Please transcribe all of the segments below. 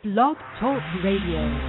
Blog Talk Radio.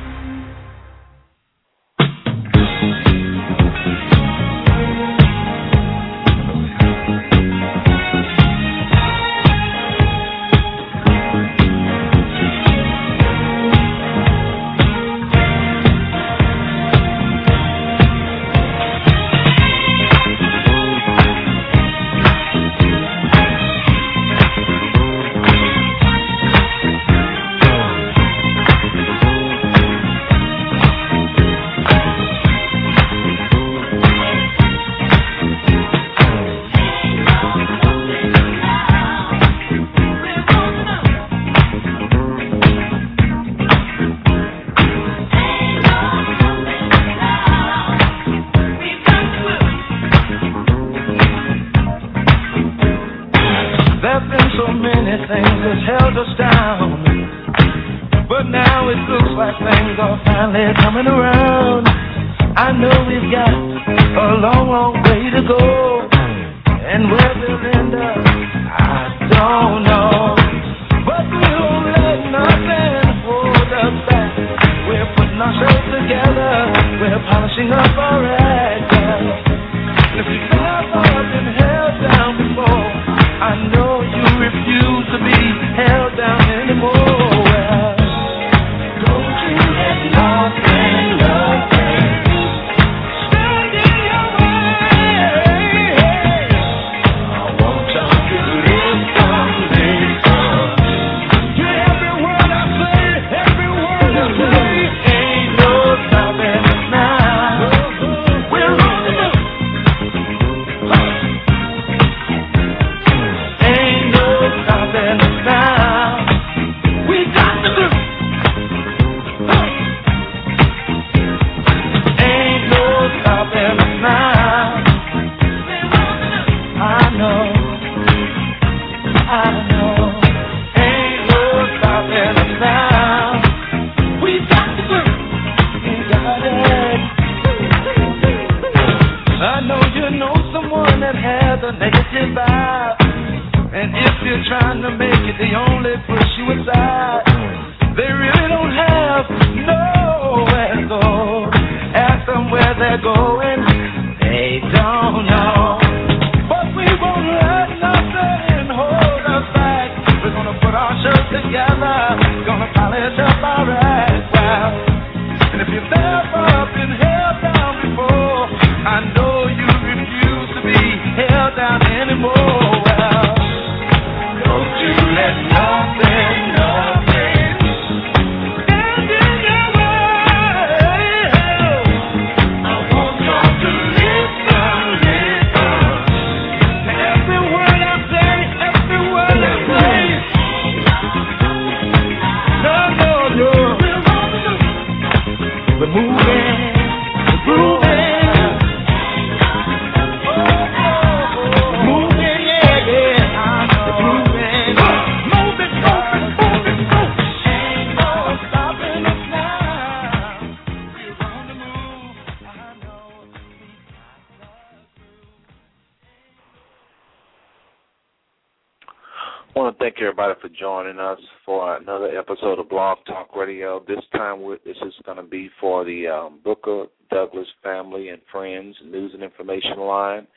I want to thank everybody for joining us for another episode of Blog Talk Radio. This time, this is going to be for the Booker Douglas Family and Friends News and Information Line.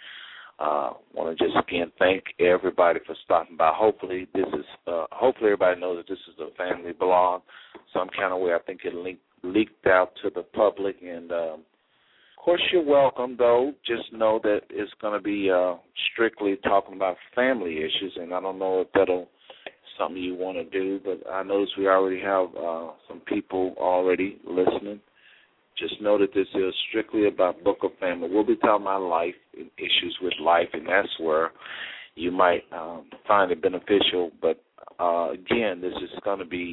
I want to just again thank everybody for stopping by. Hopefully, everybody knows that this is a family blog. Some kind of way I think it leaked out to the public, and of course, you're welcome, though. Just know that it's going to be strictly talking about family issues, and I don't know if that'll something you want to do, but I notice we already have some people already listening. Just know that this is strictly about Booker family. We'll be talking about life and issues with life, and that's where you might find it beneficial. But, again, this is going to be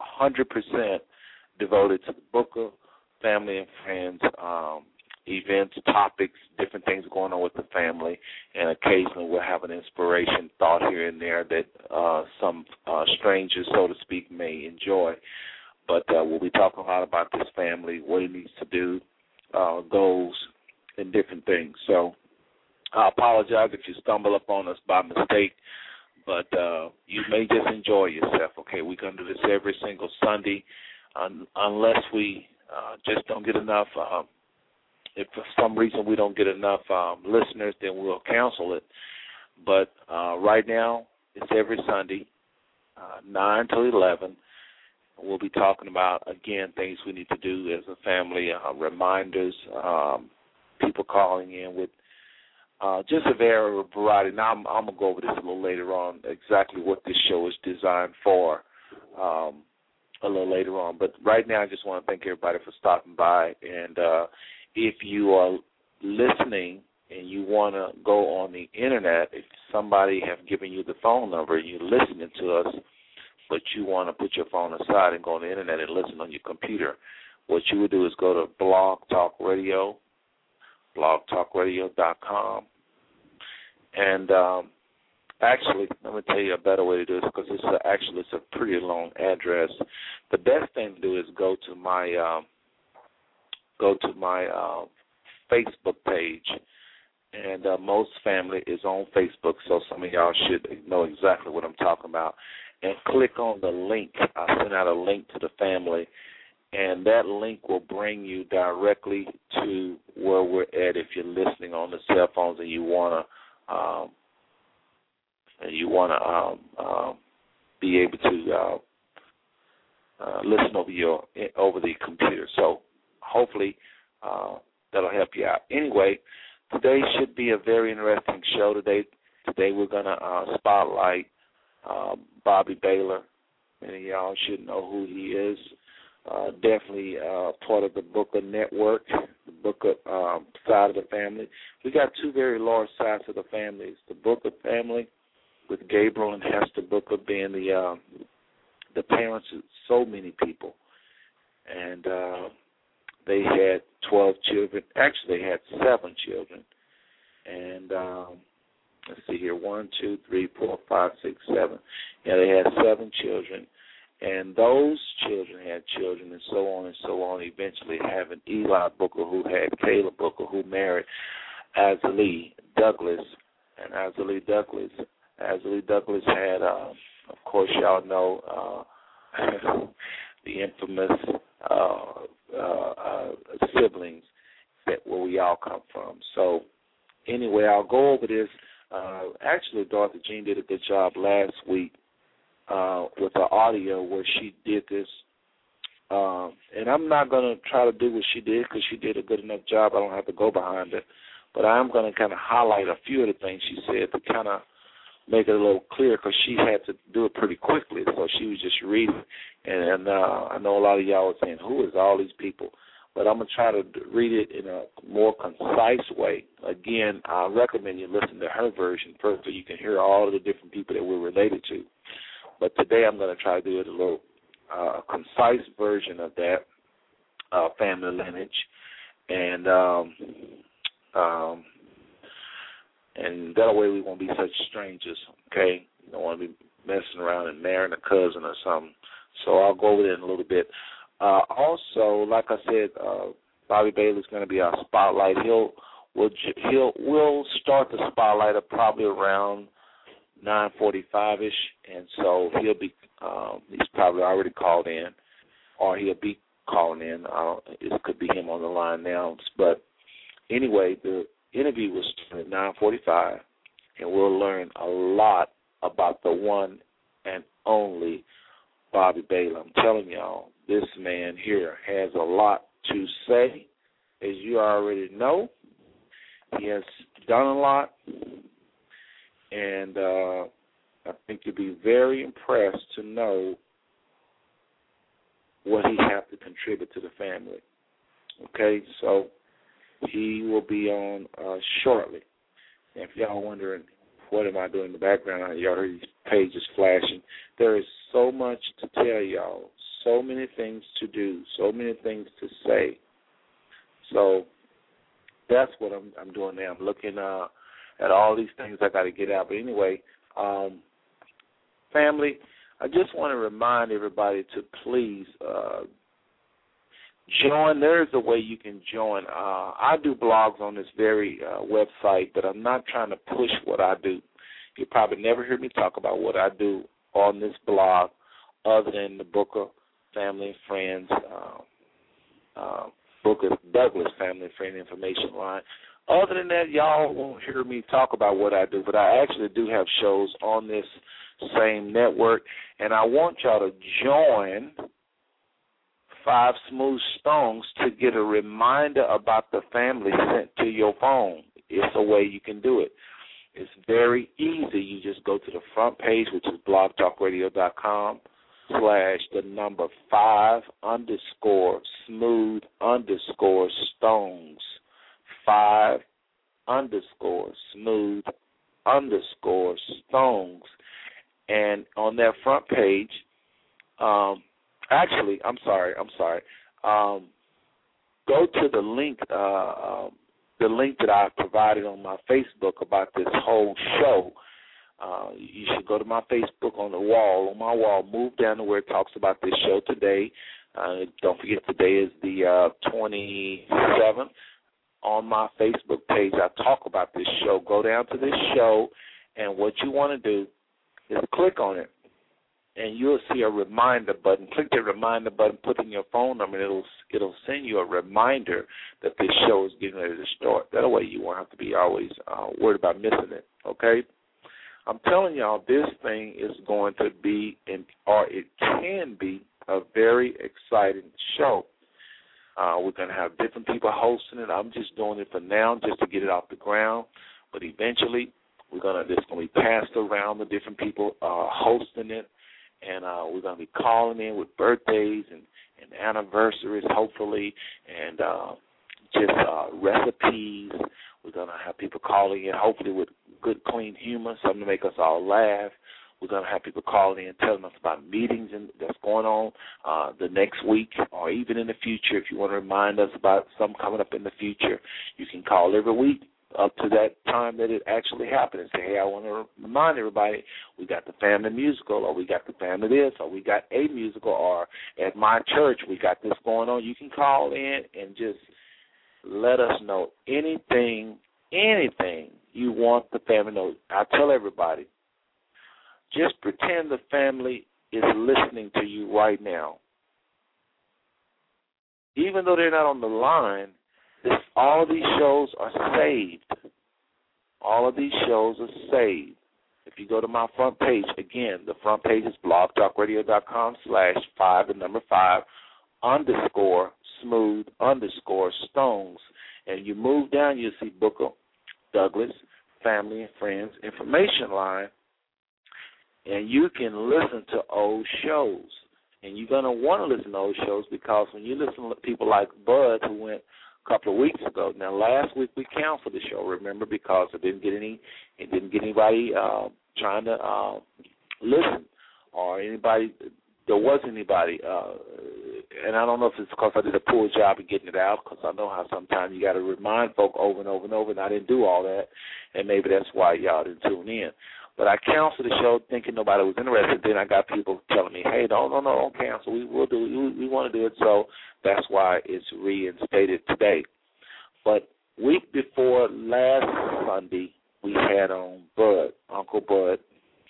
100% devoted to the Booker family and friends events, topics, different things going on with the family, and occasionally we'll have an inspiration thought here and there that some strangers, so to speak, may enjoy. But we'll be talking a lot about this family, what it needs to do, goals, and different things. So I apologize if you stumble upon us by mistake, but you may just enjoy yourself. Okay, we're going to do this every single Sunday, unless we just don't get enough. If for some reason we don't get enough listeners, then we'll cancel it. But right now, it's every Sunday, 9 to 11. We'll be talking about, again, things we need to do as a family, reminders, people calling in with just a variety. Now, I'm going to go over this a little later on, exactly what this show is designed for a little later on. But right now, I just want to thank everybody for stopping by. And if you are listening and you want to go on the Internet, if somebody have given you the phone number and you're listening to us, but you want to put your phone aside and go on the Internet and listen on your computer, what you would do is go to Blog Talk Radio, blogtalkradio.com. And actually, let me tell you a better way to do this, because it's a pretty long address. The best thing to do is go to my Facebook page. And most family is on Facebook, so some of y'all should know exactly what I'm talking about. And click on the link. I sent out a link to the family, and that link will bring you directly to where we're at if you're listening on the cell phones and you wanna be able to listen over the computer. So hopefully that'll help you out. Anyway, today should be a very interesting show. Today we're gonna spotlight Bobby Baylor. Many of y'all should know who he is. Definitely part of the Booker Network, the Booker side of the family. We got two very large sides of the families. The Booker family, with Gabriel and Hester Booker being the parents of so many people. And they had 12 children. Actually, they had 7 children. And let's see here, 1, 2, 3, 4, 5, 6, 7. Yeah, they had 7 children. And those children had children and so on, eventually having Eli Booker, who had Kayla Booker, who married Azalee Douglas. And Azalee Douglas had, of course, y'all know, the infamous siblings where we all come from. So anyway, I'll go over this. Actually, Dorothy Jean did a good job last week with the audio where she did this. And I'm not going to try to do what she did because she did a good enough job. I don't have to go behind her. But I am going to kind of highlight a few of the things she said to kind of make it a little clear, because she had to do it pretty quickly. So she was just reading. And I know a lot of y'all were saying, who is all these people? But I'm going to try to read it in a more concise way. Again, I recommend you listen to her version first so you can hear all of the different people that we're related to. But today I'm going to try to do it a little concise version of that family lineage. And that way we won't be such strangers, okay? You don't want to be messing around and marrying a cousin or something. So I'll go over that in a little bit. Also, like I said, Bobby Baylor's going to be our spotlight. We'll start the spotlight at probably around 9:45ish, and so he'll be he's probably already called in, or he'll be calling in. It could be him on the line now. But anyway, the interview will start at 9:45, and we'll learn a lot about the one and only Bobby Baylor. I'm telling y'all, this man here has a lot to say. As you already know, he has done a lot, and I think you'll be very impressed to know what he has to contribute to the family. Okay, so he will be on shortly. And if y'all wondering, what am I doing in the background? Y'all heard these pages flashing. There is so much to tell y'all, so many things to do, so many things to say. So that's what I'm doing now. I'm looking at all these things I got to get out. But anyway, family, I just want to remind everybody to please join. There is a way you can join. I do blogs on this very website, but I'm not trying to push what I do. You'll probably never hear me talk about what I do on this blog other than the Booker Family and Friends, Booker Douglas Family and Friend Information Line. Other than that, y'all won't hear me talk about what I do, but I actually do have shows on this same network, and I want y'all to join Five Smooth Stones to get a reminder about the family sent to your phone. It's a way you can do it. It's very easy. You just go to the front page, which is blogtalkradio.com/5_smooth_stones. 5_smooth_stones. And on that front page, actually, I'm sorry. Go to the link that I provided on my Facebook about this whole show. You should go to my Facebook on the wall. On my wall, move down to where it talks about this show today. Don't forget today is the 27th. On my Facebook page, I talk about this show. Go down to this show, and what you want to do is click on it, and you'll see a reminder button. Click the reminder button, put in your phone number, and it'll send you a reminder that this show is getting ready to start. That way you won't have to be always worried about missing it, okay? I'm telling y'all, this thing is going to be, or it can be, a very exciting show. We're going to have different people hosting it. I'm just doing it for now just to get it off the ground, but eventually it's going to be passed around the different people hosting it. And we're going to be calling in with birthdays and anniversaries, hopefully, and just recipes. We're going to have people calling in, hopefully, with good, clean humor, something to make us all laugh. We're going to have people calling in telling us about meetings that's going on the next week or even in the future. If you want to remind us about something coming up in the future, you can call every week up to that time that it actually happened and say, hey, I want to remind everybody we got the family musical, or we got the family this, or we got a musical, or at my church we got this going on. You can call in and just let us know anything you want the family to know. I tell everybody, just pretend the family is listening to you right now. Even though they're not on the line, all of these shows are saved. All of these shows are saved. If you go to my front page, again, the front page is blogtalkradio.com/5_smooth_stones. And you move down, you'll see Booker Douglas Family and Friends Information Line. And you can listen to old shows. And you're going to want to listen to old shows because when you listen to people like Bud, who went a couple of weeks ago. Now, last week we canceled the show, remember, because it didn't get anybody trying to listen, or anybody. There wasn't anybody, and I don't know if it's because I did a poor job of getting it out, because I know how sometimes you got to remind folk over and over and over, and I didn't do all that, and maybe that's why y'all didn't tune in. But I canceled the show thinking nobody was interested. Then I got people telling me, hey, don't cancel. We will do it. We want to do it. So that's why it's reinstated today. But week before last Sunday, we had on Bud, Uncle Bud.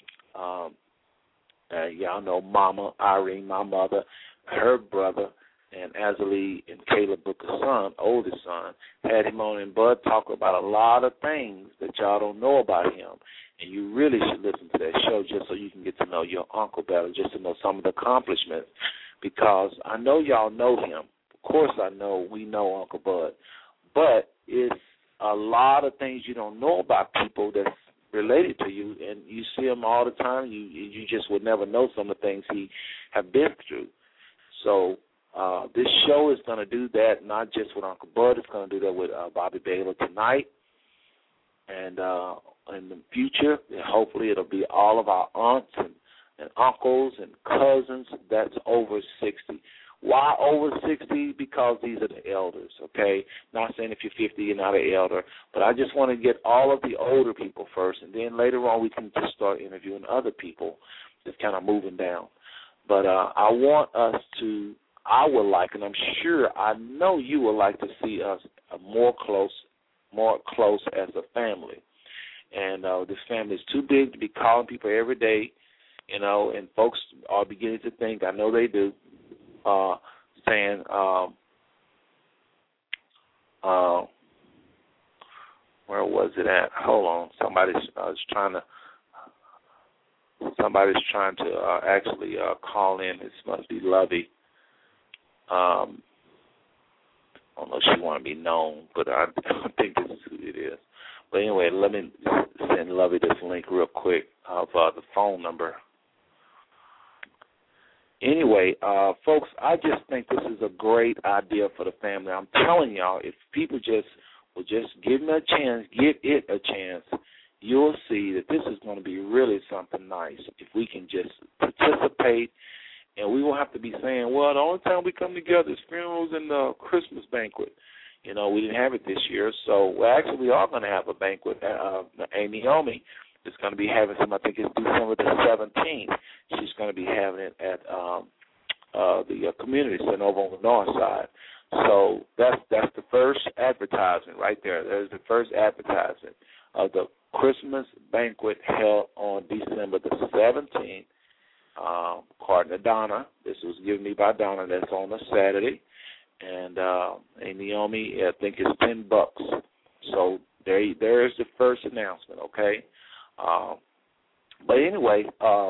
Y'all know Mama, Irene, my mother, her brother, and Azalee and Caleb Booker's son, oldest son, had him on, and Bud talked about a lot of things that y'all don't know about him. And you really should listen to that show just so you can get to know your uncle better, just to know some of the accomplishments, because I know y'all know him. Of course I know we know Uncle Bud. But it's a lot of things you don't know about people that's related to you, and you see him all the time. You just would never know some of the things he have been through. So this show is going to do that, not just with Uncle Bud. It's going to do that with Bobby Baylor tonight. And in the future, hopefully it'll be all of our aunts and uncles and cousins that's over 60. Why over 60? Because these are the elders, okay? Not saying if you're 50, you're not an elder, but I just want to get all of the older people first, and then later on we can just start interviewing other people that's kind of moving down. But I would like, and I'm sure, I know you would like to see us more close as a family. And this family is too big to be calling people every day, and folks are beginning to think, I know they do, saying, where was it at? Hold on. Somebody's trying to actually call in. This must be Lovey. I don't know if she want to be known, but I think this is who it is. But anyway, let me send Lovey this link real quick of the phone number. Anyway, folks, I just think this is a great idea for the family. I'm telling y'all, if people will just give it a chance, you'll see that this is going to be really something nice if we can just participate. And we won't have to be saying, well, the only time we come together is funerals and the Christmas banquet. We didn't have it this year, so we are going to have a banquet. Amy Omi is going to be having some, I think it's December the 17th. She's going to be having it at the community center over on the north side. So that's the first advertisement right there. There's the first advertisement of the Christmas banquet held on December the 17th. According to Donna, this was given me by Donna. That's on a Saturday, and Naomi, I think it's $10. So there's the first announcement. Okay, but anyway,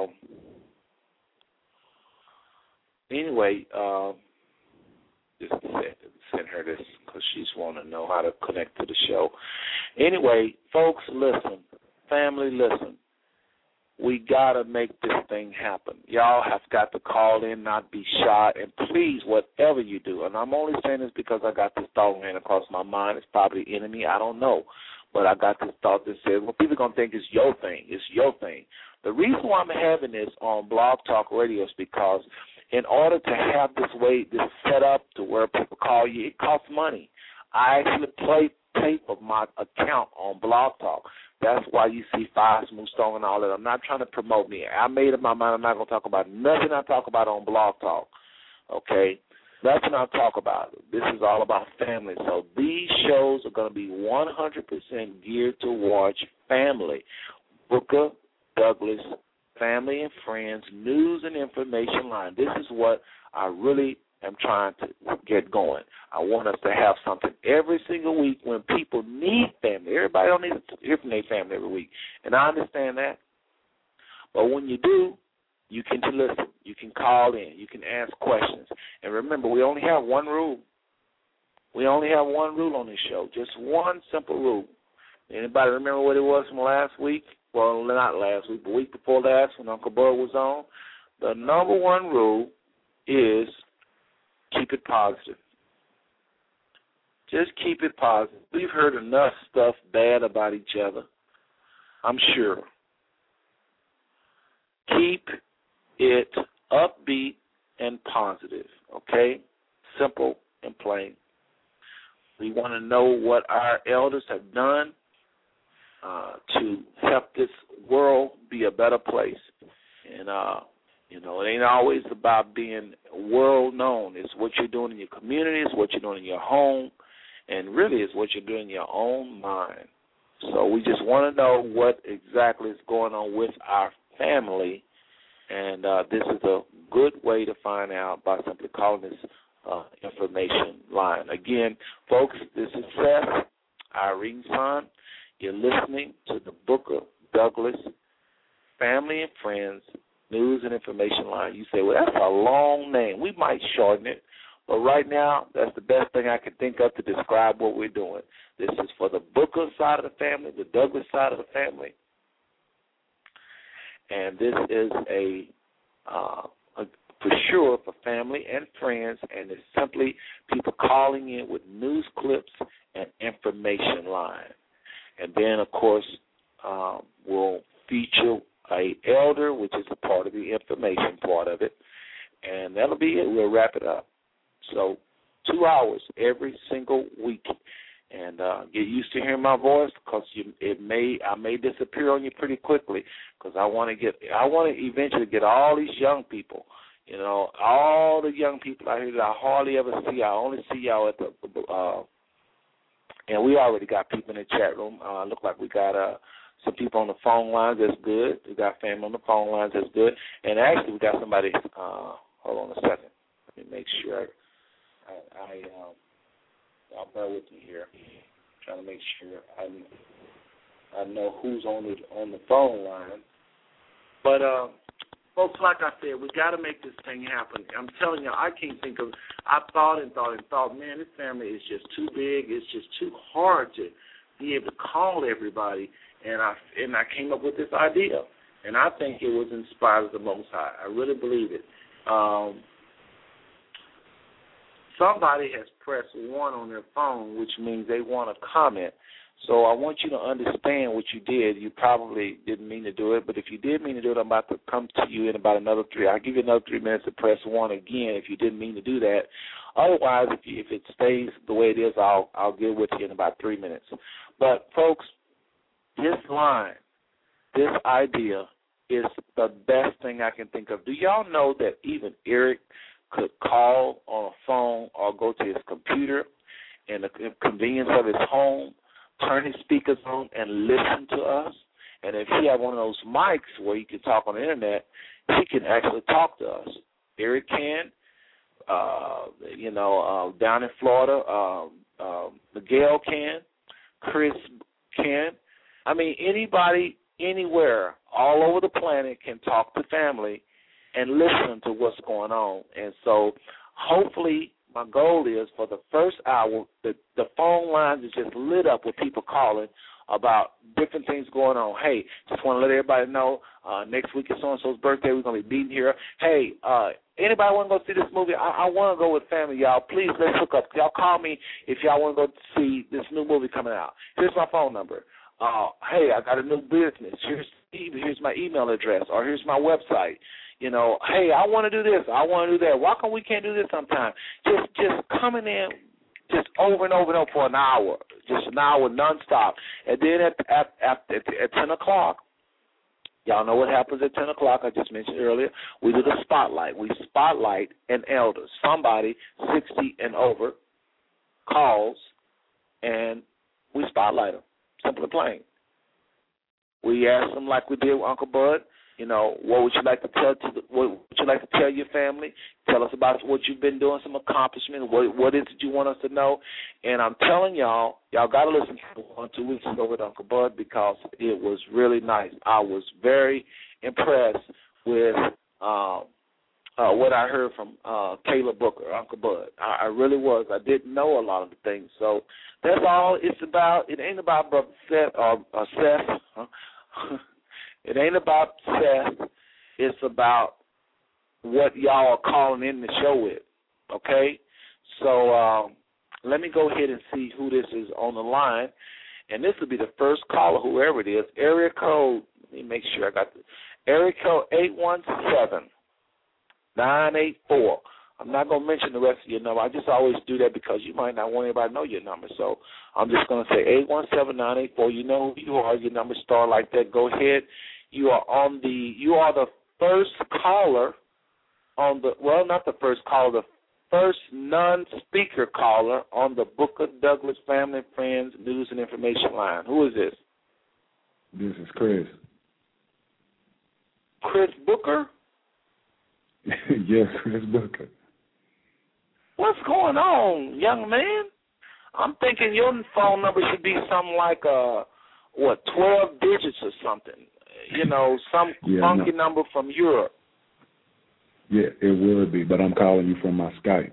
just send her this because she's wanting to know how to connect to the show. Anyway, folks, listen, family, listen. We got to make this thing happen. Y'all have got to call in, not be shy, and please, whatever you do, and I'm only saying this because I got this thought ran across my mind. It's probably the enemy. I don't know. But I got this thought that says, well, people are going to think it's your thing. It's your thing. The reason why I'm having this on Blog Talk Radio is because in order to have this set up to where people call you, it costs money. I actually play tape of my account on Blog Talk. That's why you see Fire Smooth Stone and all that. I'm not trying to promote me. I made up my mind I'm not going to talk about nothing I talk about on Blog Talk, okay? Nothing I talk about. This is all about family. So these shows are going to be 100% geared towards family. Booker Douglas, Family and Friends, News and Information Line. This is what I really am trying to get going. I want us to have something every single week when people need family. Everybody don't need to hear from their family every week, and I understand that. But when you do, you can listen. You can call in. You can ask questions. And remember, we only have one rule. We only have one rule on this show, just one simple rule. Anybody remember what it was from last week? Well, not last week, the week before last when Uncle Bud was on. The number one rule is keep it positive. Just keep it positive. We've heard enough stuff bad about each other, I'm sure. Keep it upbeat and positive, okay? Simple and plain. We want to know what our elders have done to help this world be a better place. And, it ain't always about being world known. It's what you're doing in your community, it's what you're doing in your home, and really it's what you're doing in your own mind. So we just want to know what exactly is going on with our family, and this is a good way to find out by simply calling this information line. Again, folks, this is Seth, Irene's son. You're listening to the Booker Douglas Family and Friends News and Information Line. You say, well, that's a long name. We might shorten it, but right now that's the best thing I can think of to describe what we're doing. This is for the Booker side of the family, the Douglas side of the family, and this is for sure for family and friends, and it's simply people calling in with news clips and information line. And then, of course, we'll feature a elder, which is a part of the information part of it, and that'll be it. We'll wrap it up. So 2 hours every single week, and get used to hearing my voice because I may disappear on you pretty quickly because I want to eventually get all these young people, all the young people out here that I hardly ever see. I only see y'all at the and we already got people in the chat room. Look like we got some people on the phone lines. That's good. We got family on the phone lines. That's good. And actually, we got somebody. Hold on a second. Let me make sure. Y'all bear with me here. I'm trying to make sure I know who's on the phone line. But folks, like I said, we got to make this thing happen. I'm telling you, I can't think of. I thought, man, this family is just too big. It's just too hard to be able to call everybody. And I came up with this idea, and I think it was inspired of the Most High. I really believe it. Somebody has pressed 1 on their phone, which means they want to comment. So I want you to understand what you did. You probably didn't mean to do it, but if you did mean to do it, I'm about to come to you in about another 3. I'll give you another 3 minutes to press 1 again if you didn't mean to do that. Otherwise, if it stays the way it is, I'll get with you in about 3 minutes. But, folks, this line, this idea is the best thing I can think of. Do y'all know that even Eric could call on a phone or go to his computer in the convenience of his home, turn his speakers on, and listen to us? And if he had one of those mics where he can talk on the internet, he can actually talk to us. Eric can, down in Florida, Miguel can, Chris can. I mean, anybody, anywhere, all over the planet can talk to family and listen to what's going on. And so hopefully my goal is for the first hour, the phone lines is just lit up with people calling about different things going on. Hey, just want to let everybody know next week is so-and-so's birthday. We're going to be meeting here. Hey, anybody want to go see this movie? I want to go with family, y'all. Please, let's hook up. Y'all call me if y'all want to go see this new movie coming out. Here's my phone number. Hey, I got a new business. Here's my email address, or here's my website. You know, hey, I want to do this. I want to do that. Why come we can't do this sometime? Just coming in just over and over and over for an hour, just an hour nonstop. And then at 10 o'clock, y'all know what happens at 10 o'clock, I just mentioned earlier. We do the spotlight. We spotlight an elder, somebody 60 and over, calls, and we spotlight them, simple and plain. We ask them like we did with Uncle Bud. You know, what would you like to tell your family? Tell us about what you've been doing, some accomplishments. What is it you want us to know? And I'm telling y'all got to listen to 1 2 weeks ago with Uncle Bud because it was really nice. I was very impressed with what I heard from Caleb Booker, Uncle Bud. I really was. I didn't know a lot of the things. So that's all it's about. It ain't about Brother Seth or Seth. It ain't about Seth. It's about what y'all are calling in the show with, okay? So let me go ahead and see who this is on the line. And this will be the first caller, whoever it is. Area code, let me make sure I got the area code 817-984. I'm not going to mention the rest of your number. I just always do that because you might not want anybody to know your number. So I'm just going to say 817-984. You know who you are. Your number start like that. Go ahead. You are the first caller on the, well, not the first caller, the first non-speaker caller on the Booker Douglas Family Friends News and Information line. Who is this? This is Chris. Chris Booker? Yes, Chris Booker. What's going on, young man? I'm thinking your phone number should be something like 12 digits or something. You know, some funky number from Europe. Yeah, it would be, but I'm calling you from my Skype.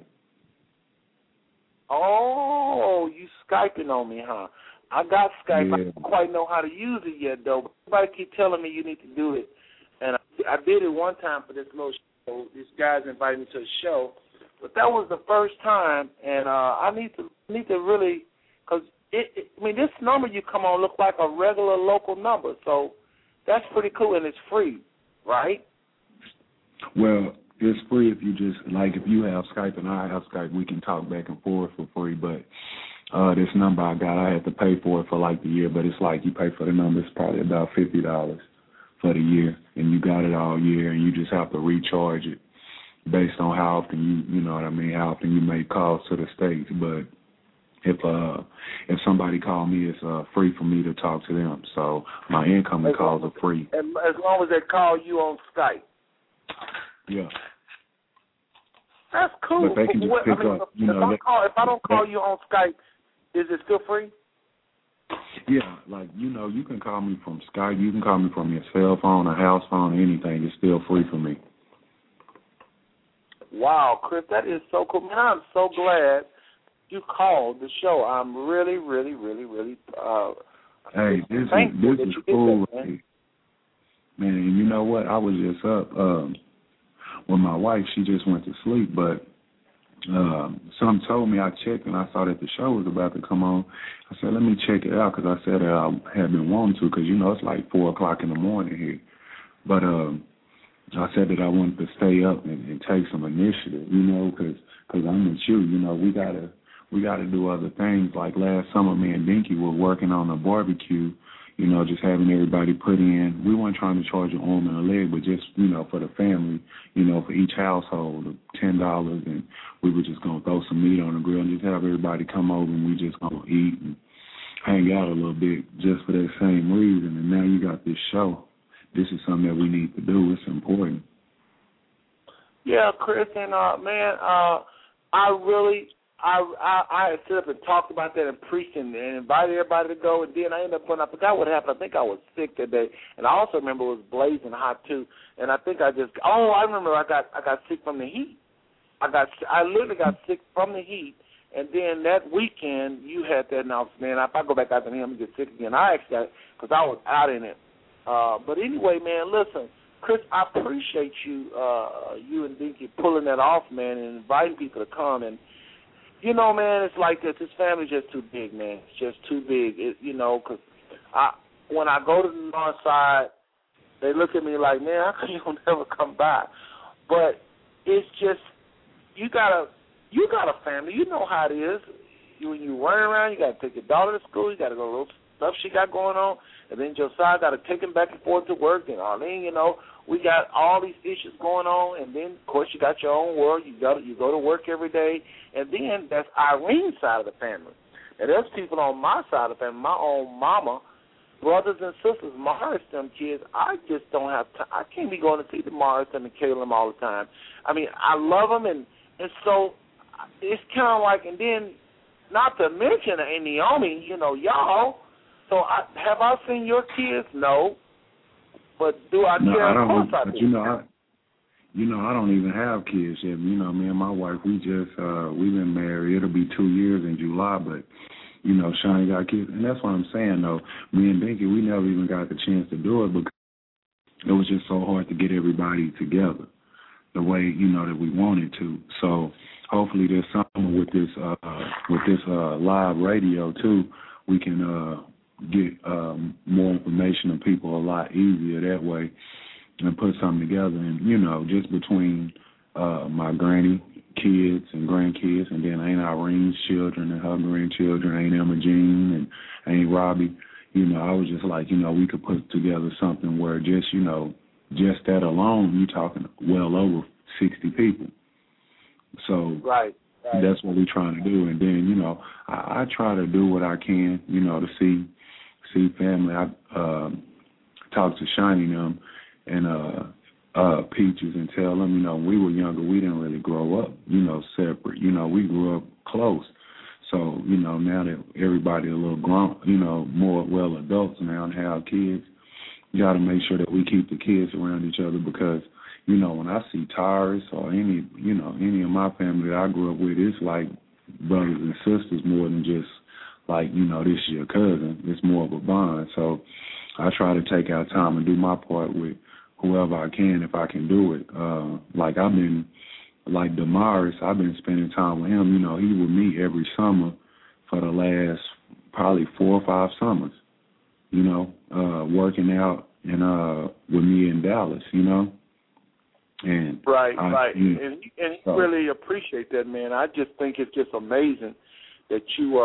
Oh, you Skyping on me, huh? I got Skype. Yeah. I don't quite know how to use it yet, though. Everybody keep telling me you need to do it. And I did it one time for this little show. These guys invited me to the show. But that was the first time, and I need to really, because, this number you come on look like a regular local number, so that's pretty cool, and it's free, right? Well, it's free if you just, if you have Skype and I have Skype, we can talk back and forth for free, but this number I got, I had to pay for it for the year, but it's like you pay for the number, it's probably about $50 for the year, and you got it all year, and you just have to recharge it based on how often how often you make calls to the States, but if somebody call me, it's free for me to talk to them. So my incoming calls are free. And as long as they call you on Skype. Yeah. That's cool. But they can just pick up. If I don't call you on Skype, is it still free? Yeah, like, you can call me from Skype. You can call me from your cell phone, a house phone, anything. It's still free for me. Wow, Chris, that is so cool. Man, I'm so glad you called the show. I'm really, really, really, really hey, this is cool. That, man, and you know what? I was just up with my wife. She just went to sleep, but some told me, I checked and I saw that the show was about to come on. I said, let me check it out, because I said that I had been wanting to, because, it's like 4 o'clock in the morning here. But I said that I wanted to stay up and take some initiative, because I'm with you. We gotta do other things. Like last summer, me and Dinky were working on a barbecue, just having everybody put in. We weren't trying to charge an arm and a leg, but just, for the family, for each household, $10, and we were just going to throw some meat on the grill and just have everybody come over, and we just going to eat and hang out a little bit just for that same reason. And now you got this show. This is something that we need to do. It's important. Yeah, Chris, and I stood up and talked about that and preached and invited everybody to go, and then I ended up I forgot what happened. I think I was sick that day, and I also remember it was blazing hot too. And I think I remember I got sick from the heat. I literally got sick from the heat, and then that weekend you had that announcement. Man, if I go back out to him and get sick again, I actually got it because I was out in it. But anyway, man, listen, Chris, I appreciate you and Dinky pulling that off, man, and inviting people to come. And man, it's like this. This family's just too big, man. It's just too big, because when I go to the north side, they look at me like, man, how come you don't never come by? But it's just, you got a family. You know how it is. When you run around, you got to take your daughter to school. You got to go to those stuff she got going on. And then Josiah got to take him back and forth to work. And Arlene, we got all these issues going on. And then, of course, you got your own world. You go to work every day. And then that's Irene's side of the family. And there's people on my side of the family, my own mama, brothers and sisters, Morris, them kids. I just don't have time. I can't be going to see the Morris and the Caleb all the time. I mean, I love them, and so it's kind of like, and then not to mention Naomi, y'all. So have I seen your kids? No. But do I care? I don't. Of course I do. I don't even have kids yet. Me and my wife, we've been married. It'll be 2 years in July, but, Shani got kids. And that's what I'm saying, though. Me and Dinky, we never even got the chance to do it because it was just so hard to get everybody together the way, that we wanted to. So hopefully there's something with this live radio, too. We can get more information to people a lot easier that way and put something together. And, just between my granny, kids and grandkids, and then Aunt Irene's children and her grandchildren, Aunt Emma Jean and Aunt Robbie, I was just like, we could put together something where just, just that alone, you're talking well over 60 people. So right. That's what we're trying to do. And then, I try to do what I can, to see family. I talk to Shiny and them and Peaches and tell them, when we were younger, we didn't really grow up, separate. We grew up close. So, now that everybody a little grown, more well adults now and have kids, you got to make sure that we keep the kids around each other because, when I see Tyrus or any of my family that I grew up with, it's like brothers and sisters more than just like, this is your cousin. It's more of a bond. So I try to take out time and do my part with whoever I can if I can do it. Like I've been, like Damaris, I've been spending time with him. He with me every summer for the last probably 4 or 5 summers, working out and with me in Dallas, And right. And he really appreciate that, man. I just think it's just amazing that you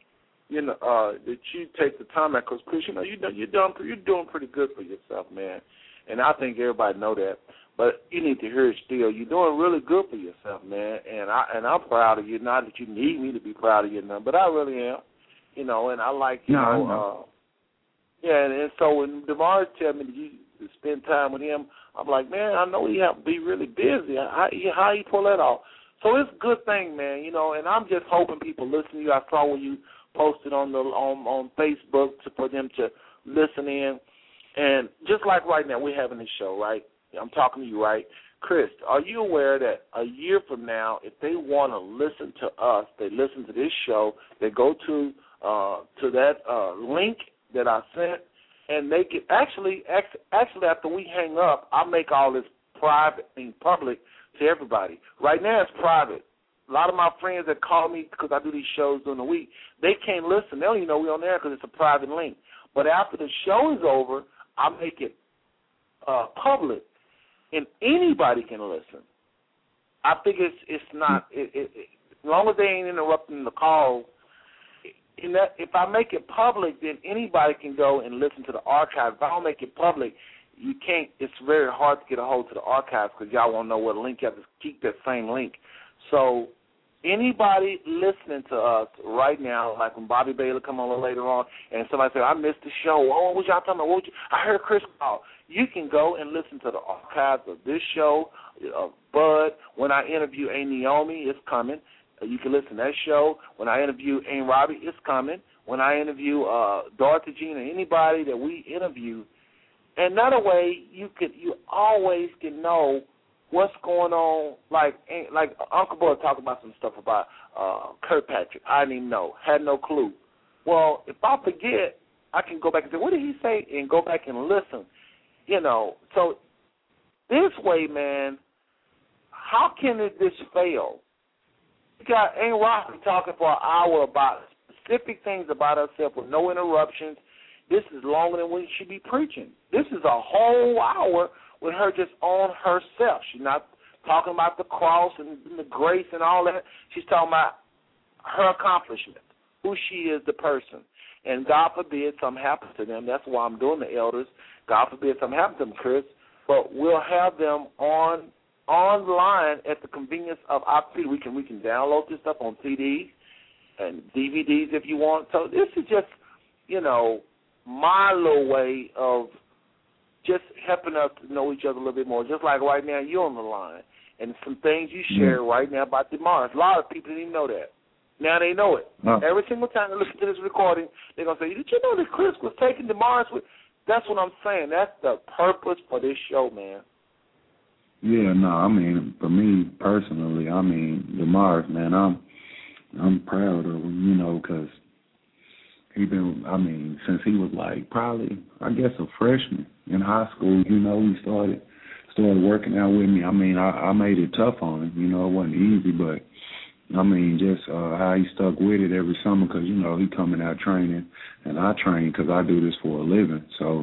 that you take the time out because Chris, you're doing pretty good for yourself, man. And I think everybody know that. but you need to hear it still. You're doing really good for yourself, man, and I'm proud of you. Not that you need me to be proud of you, none, but I really am. You know, and I like, you know. Yeah, and so when DeMar tell me to spend time with him, I'm like, man, I know he have to be really busy. How you pull that off? So it's a good thing, man, you know, and I'm just hoping people listen to you. I saw when you posted on Facebook for them to listen in. And just like right now, we're having this show, right? I'm talking to you, right? Chris, are you aware that a year from now, if they want to listen to us, they listen to this show, they go to that link that I sent, and they can actually after we hang up, I'll make all this private and public to everybody. Right now it's private. A lot of my friends that call me because I do these shows during the week, they can't listen. They don't even know we're on there because it's a private link. But after the show is over, I make it public, and anybody can listen. I think it's not as long as they ain't interrupting the call. If I make it public, then anybody can go and listen to the archive. If I don't make it public, you can't. It's very hard to get a hold to the archive because y'all won't know what link. You have to keep that same link. So anybody listening to us right now, like when Bobby Baylor come on later on, and somebody say, I missed the show. Oh, what y'all talking about? I heard Chris call. You can go and listen to the archives of this show, Bud. When I interview A. Naomi, it's coming. You can listen to that show. When I interview Ain Robbie, it's coming. When I interview Dorothy Jean or anybody that we interview, another way you always can know what's going on. Like Uncle Boy talked about some stuff about Kirkpatrick. I didn't even know, had no clue. Well, if I forget, I can go back and say, what did he say? And go back and listen. You know, so this way, man, how can this fail? We got Ain Robbie talking for an hour about specific things about herself with no interruptions. This is longer than we should be preaching. This is a whole hour with her just on herself. She's not talking about the cross and the grace and all that. She's talking about her accomplishment, who she is, the person. And God forbid something happens to them. That's why I'm doing the elders. God forbid something happens to them, Chris. But we'll have them online at the convenience of our feet. We can download this stuff on CDs and DVDs if you want. So this is just, you know, my little way of just helping us to know each other a little bit more. Just like right now you're on the line. And some things you share right now about DeMar. A lot of people didn't even know that. Now they know it. Every single time they listen to this recording, they're going to say, did you know that Chris was taking DeMar? That's what I'm saying. That's the purpose for this show, man. Yeah, no, I mean, for me personally, I mean, DeMar, man, I'm proud of him, you know, because he been, I mean, since he was like probably, I guess, a freshman in high school, you know, he started working out with me. I mean, I made it tough on him, you know, it wasn't easy, but I mean, just how he stuck with it every summer because, you know, he coming out training, and I train because I do this for a living. So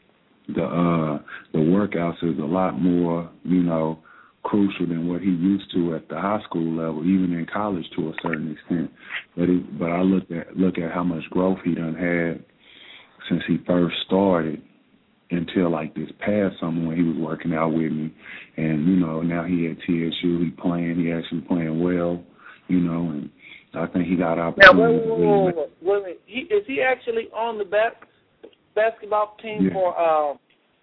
the workouts is a lot more, you know, crucial than what he used to at the high school level, even in college to a certain extent. But I look at how much growth he done had since he first started until like this past summer when he was working out with me. And, you know, now he at TSU, he actually playing well, you know, and I think he got opportunity. Now, wait a minute. Is he actually on the basketball team for,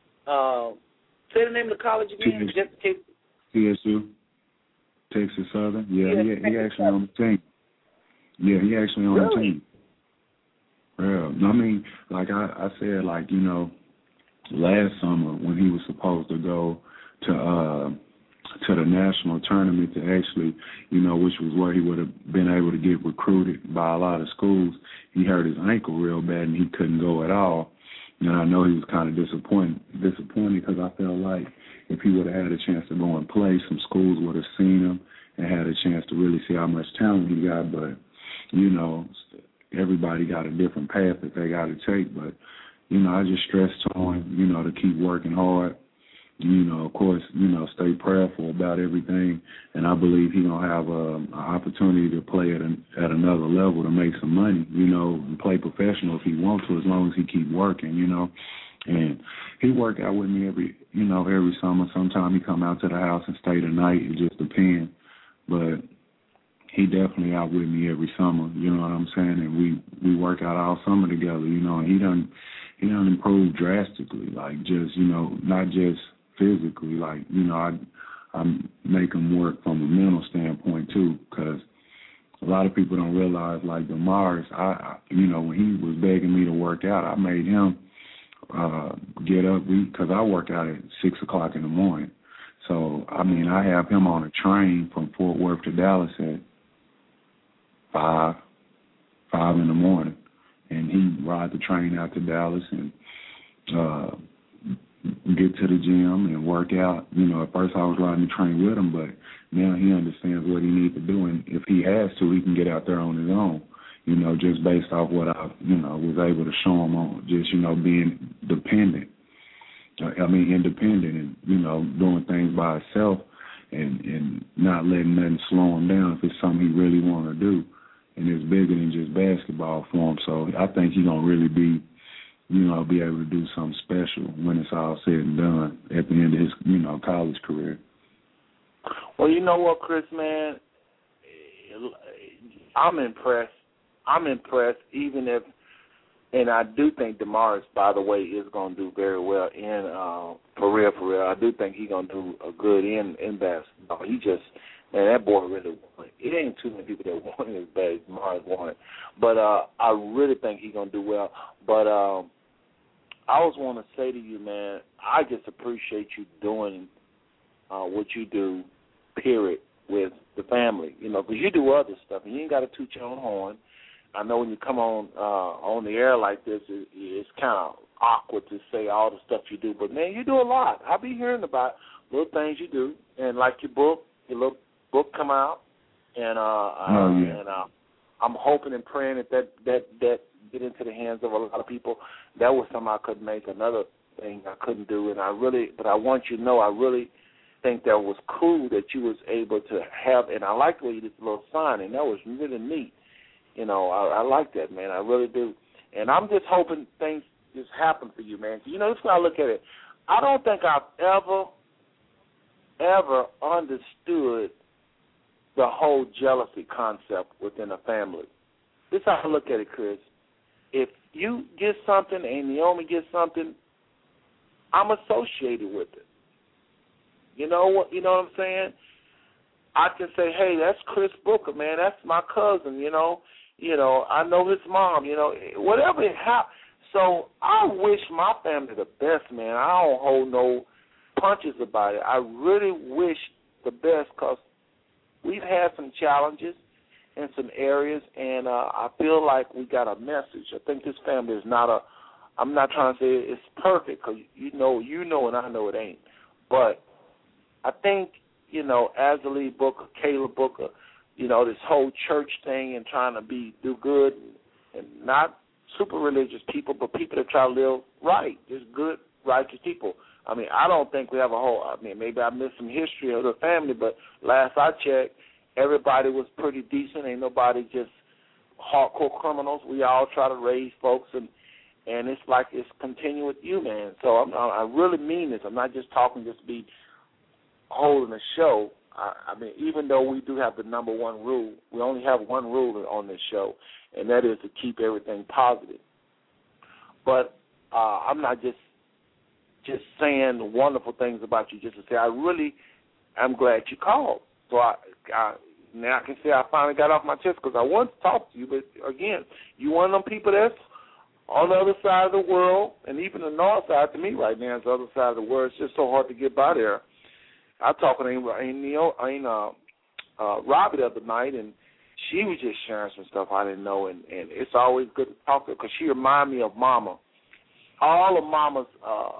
say the name of the college again? TSU, Texas Southern. Yeah, he actually on the team. Yeah, he actually on the team. Yeah, I mean, like I said, like, you know, last summer when he was supposed to go to the national tournament to actually, you know, which was where he would have been able to get recruited by a lot of schools, he hurt his ankle real bad and he couldn't go at all. And I know he was kind of disappointed because I felt like if he would have had a chance to go and play, some schools would have seen him and had a chance to really see how much talent he got. But, you know, everybody got a different path that they got to take. But, you know, I just stress to him, you know, to keep working hard. You know, of course, you know, stay prayerful about everything. And I believe he's going to have an opportunity to play at another level to make some money, you know, and play professional if he wants to, as long as he keep working, you know. And he worked out with me every summer. Sometimes he come out to the house and stay the night. It just depends. But he definitely out with me every summer, you know what I'm saying? And we work out all summer together, you know, and he done improved drastically, like just, you know, not just physically, like, you know, I make him work from a mental standpoint too, because a lot of people don't realize, like DeMars, I you know, when he was begging me to work out, I made him get up, because I work out at 6 o'clock in the morning. So, I mean, I have him on a train from Fort Worth to Dallas at 5 in the morning, and he ride the train out to Dallas and get to the gym and work out. You know, at first I was riding the train with him, but now he understands what he needs to do, and if he has to, he can get out there on his own, you know, just based off what I, you know, was able to show him on just, you know, being independent and, you know, doing things by himself and not letting nothing slow him down if it's something he really want to do. And it's bigger than just basketball for him. So I think he's going to really be, you know, be able to do something special when it's all said and done at the end of his, you know, college career. Well, you know what, Chris, man? I'm impressed. Even if, and I do think DeMars, by the way, is going to do very well for real. I do think he's going to do a good in basketball. He just, man, that boy really won it. It ain't too many people that want it as bad as DeMars won it. But I really think he's going to do well. But I always want to say to you, man, I just appreciate you doing what you do, period, with the family. You know, because you do other stuff, and you ain't got to toot your own horn. I know when you come on the air like this, it's kind of awkward to say all the stuff you do. But, man, you do a lot. I be hearing about little things you do. And like your little book come out. And I'm hoping and praying that get into the hands of a lot of people. That was something I couldn't make. Another thing I couldn't do. And but I want you to know I really think that was cool that you was able to have. And I like the way you did the little signing. That was really neat. You know, I like that, man. I really do. And I'm just hoping things just happen for you, man. You know, this is how I look at it. I don't think I've ever understood the whole jealousy concept within a family. This is how I look at it, Chris. If you get something and Naomi gets something, I'm associated with it. You know what I'm saying? I can say, hey, that's Chris Booker, man. That's my cousin, you know. I know his mom, you know, whatever it happens. So I wish my family the best, man. I don't hold no punches about it. I really wish the best because we've had some challenges in some areas, and I feel like we got a message. I think this family is I'm not trying to say it's perfect because you know, and I know it ain't. But I think, you know, Azalee Booker, Kayla Booker, you know, this whole church thing and trying to do good and not super religious people, but people that try to live right, just good, righteous people. I mean, I don't think we have maybe I missed some history of the family, but last I checked, everybody was pretty decent. Ain't nobody just hardcore criminals. We all try to raise folks, and it's like it's continuing with you, man. So I really mean this. I'm not just talking just to be holding a show. I mean, even though we do have the number one rule, we only have one rule on this show, and that is to keep everything positive. But I'm not just saying wonderful things about you just to say I really am glad you called. So now I can say I finally got off my chest because I wanted to talk to you, but again, you one of them people that's on the other side of the world, and even the north side to me right now is the other side of the world. It's just so hard to get by there. I talked to Robbie the other night, and she was just sharing some stuff I didn't know, and it's always good to talk to her because she reminded me of Mama. All of Mama's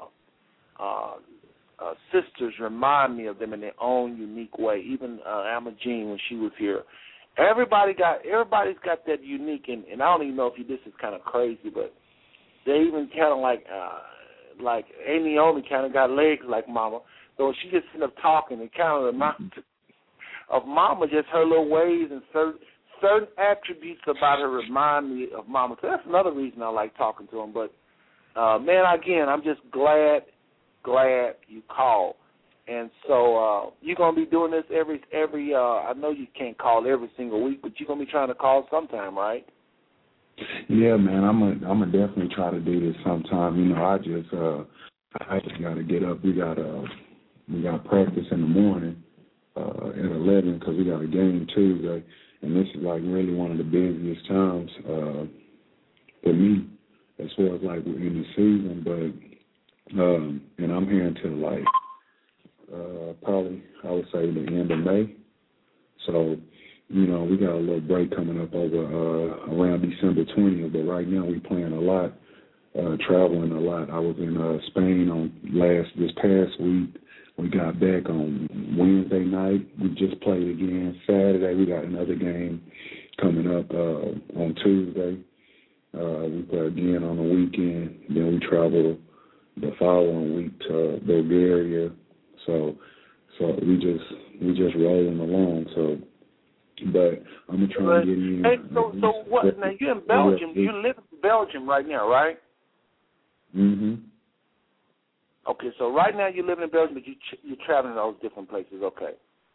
sisters remind me of them in their own unique way. Even Amma Jean when she was here. Everybody's got that unique, and I don't even know if this is kind of crazy, but they even kind of like Naomi kind of got legs like Mama. So she just ended up talking and kind of reminds of Mama, just her little ways and certain attributes about her remind me of Mama. So that's another reason I like talking to them. But man, again, I'm just glad you called. And so you're gonna be doing this every. I know you can't call every single week, but you're gonna be trying to call sometime, right? Yeah, man, I'm gonna definitely try to do this sometime. You know, I just gotta get up. We got practice in the morning at 11 because we got a game Tuesday, and this is like really one of the busiest times for me as far as like in the season. But and I'm here until like probably I would say the end of May. So, you know, we got a little break coming up over around December 20th, but right now we playing a lot, traveling a lot. I was in Spain this past week. We got back on Wednesday night. We just played again Saturday. We got another game coming up on Tuesday. We play again on the weekend. Then we travel the following week to Bulgaria. So we just rolling along. So, but I'm gonna try and get in. Hey, so what? Now you're in Belgium. You live in Belgium right now, right? Mhm. Okay, so right now you're living in Belgium, but you're traveling to those different places. Okay.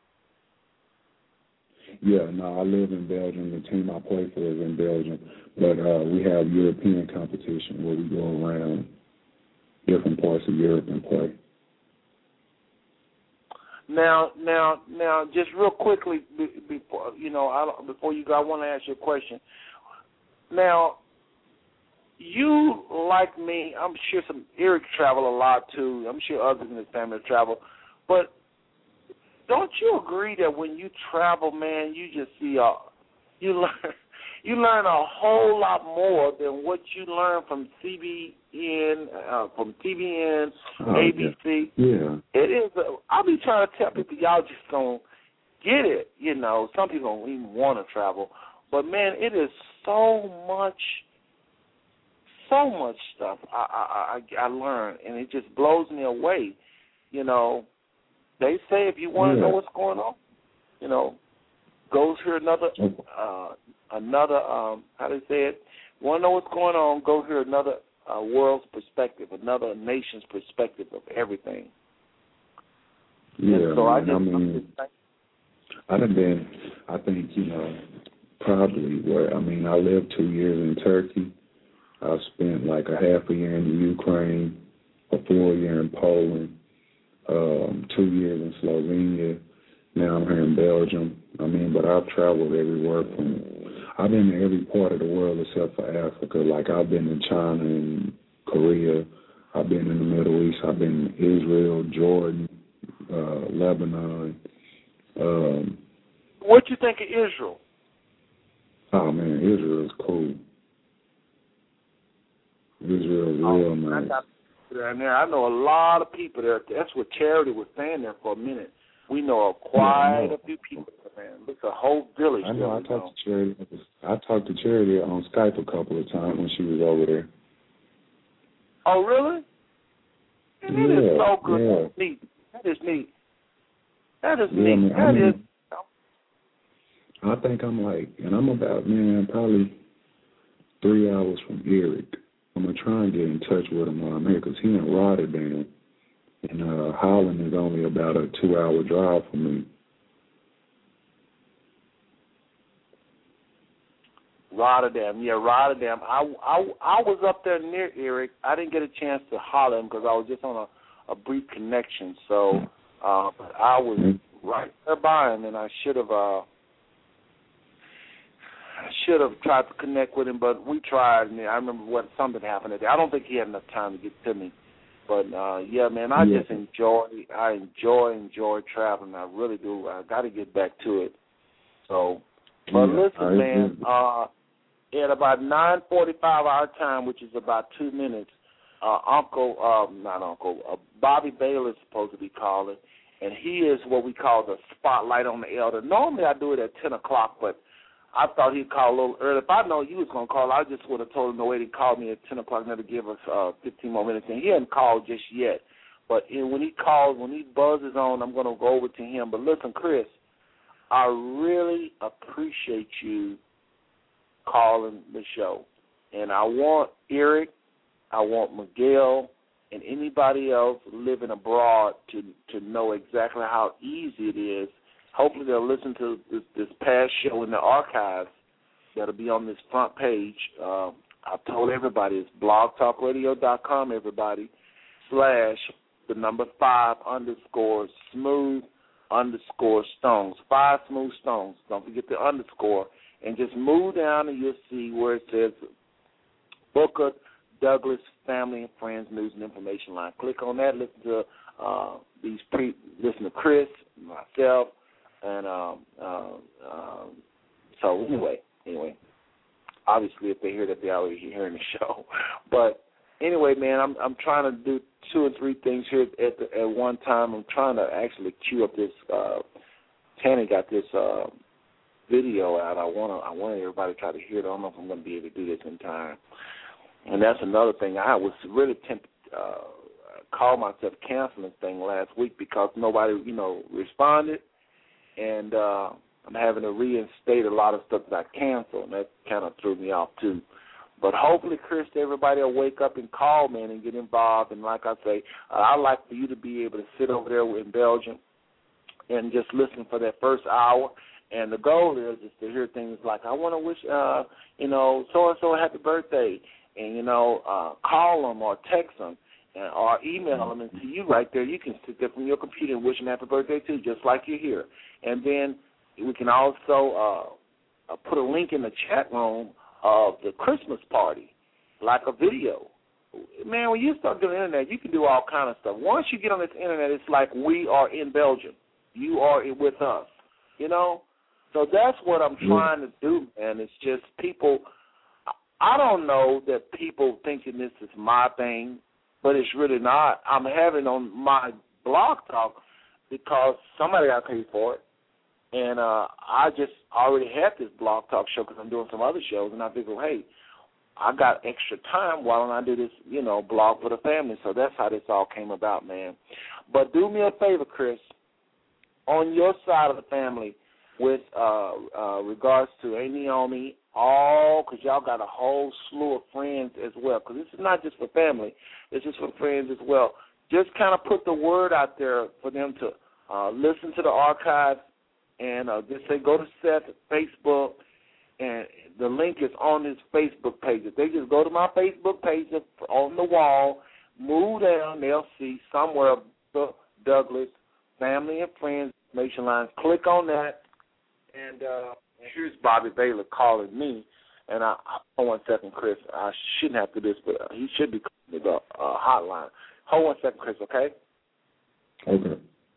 Yeah, no, I live in Belgium. The team I play for is in Belgium, but we have European competition where we go around different parts of Europe and play. Now, just real quickly before you go, I want to ask you a question. Now, you like me, I'm sure Eric travel a lot too. I'm sure others in his family travel, but don't you agree that when you travel, man, you just see you learn a whole lot more than what you learn from TBN, ABC. Yeah. It is. I'll be trying to tell people, y'all just gonna get it. You know, some people don't even want to travel, but man, it is so much stuff I learned, and it just blows me away. You know, they say if you want to know what's going on, you know, go hear another how they say it. Want to know what's going on? Go hear another world's perspective, another nation's perspective of everything. Yeah, and so I done been. I think probably where I lived 2 years in Turkey. I spent like a half a year in the Ukraine, a full year in Poland, 2 years in Slovenia. Now I'm here in Belgium. But I've traveled everywhere I've been in every part of the world except for Africa. Like I've been in China and Korea. I've been in the Middle East. I've been in Israel, Jordan, Lebanon. What you think of Israel? Oh man, Israel is cool. Israel is real nice. I know a lot of people there. That's what Charity was saying there for a minute. We know quite a few people there, man. It's a whole village. I know. I talked to Charity. I talked to Charity on Skype a couple of times when she was over there. Oh, really? And it is so good. Yeah. That's neat. That is neat. That is neat. I think I'm about, probably 3 hours from Eric. I'm going to try and get in touch with him while I'm here because he's in Rotterdam. And Holland is only about a 2-hour drive from me. Rotterdam. I was up there near Eric. I didn't get a chance to holler him because I was just on a brief connection. So but I was right there by him, and I should have tried to connect with him, but we tried, and I remember something happened today. I don't think he had enough time to get to me. But, yeah, man, I just enjoy traveling. I really do. I got to get back to it. So, but listen, man, at about 9:45 our time, which is about 2 minutes, Bobby Baylor is supposed to be calling, and he is what we call the spotlight on the elder. Normally I do it at 10 o'clock, but I thought he'd call a little early. If I know you was going to call, I just would have told him to wait. He called me at 10 o'clock, never give us 15 more minutes. And he hadn't called just yet. But when he calls, when he buzzes on, I'm going to go over to him. But listen, Chris, I really appreciate you calling the show. And I want Eric, I want Miguel and anybody else living abroad to know exactly how easy it is. Hopefully they'll listen to this past show in the archives that'll be on this front page. I've told everybody it's blogtalkradio.com, everybody, / the number 5_smooth_stones. 5 smooth stones. Don't forget the underscore. And just move down and you'll see where it says Booker Douglas Family and Friends News and Information Line. Click on that. Listen to listen to Chris, myself, and so anyway. Obviously, if they hear that, they're already hearing the show. But anyway, man, I'm trying to do 2 or 3 things here at one time. I'm trying to actually queue up this. Tanny got this video out. I want everybody to try to hear it. I don't know if I'm going to be able to do this in time. And that's another thing. I was really tempted to call myself canceling this thing last week because nobody, responded. And I'm having to reinstate a lot of stuff that I canceled, and that kind of threw me off, too. But hopefully, Chris, everybody will wake up and call, man, and get involved. And like I say, I'd like for you to be able to sit over there in Belgium and just listen for that first hour. And the goal is to hear things like, I want to wish, so-and-so a happy birthday. And, call them or text them or email them. And to you right there, you can sit there from your computer and wish them happy birthday, too, just like you're here. And then we can also put a link in the chat room of the Christmas party, like a video. Man, when you start doing the Internet, you can do all kind of stuff. Once you get on this Internet, it's like we are in Belgium. You are with us, So that's what I'm trying to do, man. It's just people, I don't know that people thinking this is my thing, but it's really not. I'm having on my blog talk because somebody got paid for it. And I just already had this blog talk show because I'm doing some other shows, and I figured, hey, I got extra time. Why don't I do this, blog for the family? So that's how this all came about, man. But do me a favor, Chris, on your side of the family with regards to Naomi, because y'all got a whole slew of friends as well, because this is not just for family. It's just for friends as well. Just kind of put the word out there for them to listen to the archives. And just say go to Seth's Facebook, and the link is on his Facebook page. If they just go to my Facebook page on the wall, move down, they'll see somewhere the Douglas Family and Friends Information Lines. Click on that, and here's Bobby Baylor calling me. And hold 1 second, Chris. I shouldn't have to do this, but he should be calling the hotline. Hold 1 second, Chris, okay? Okay.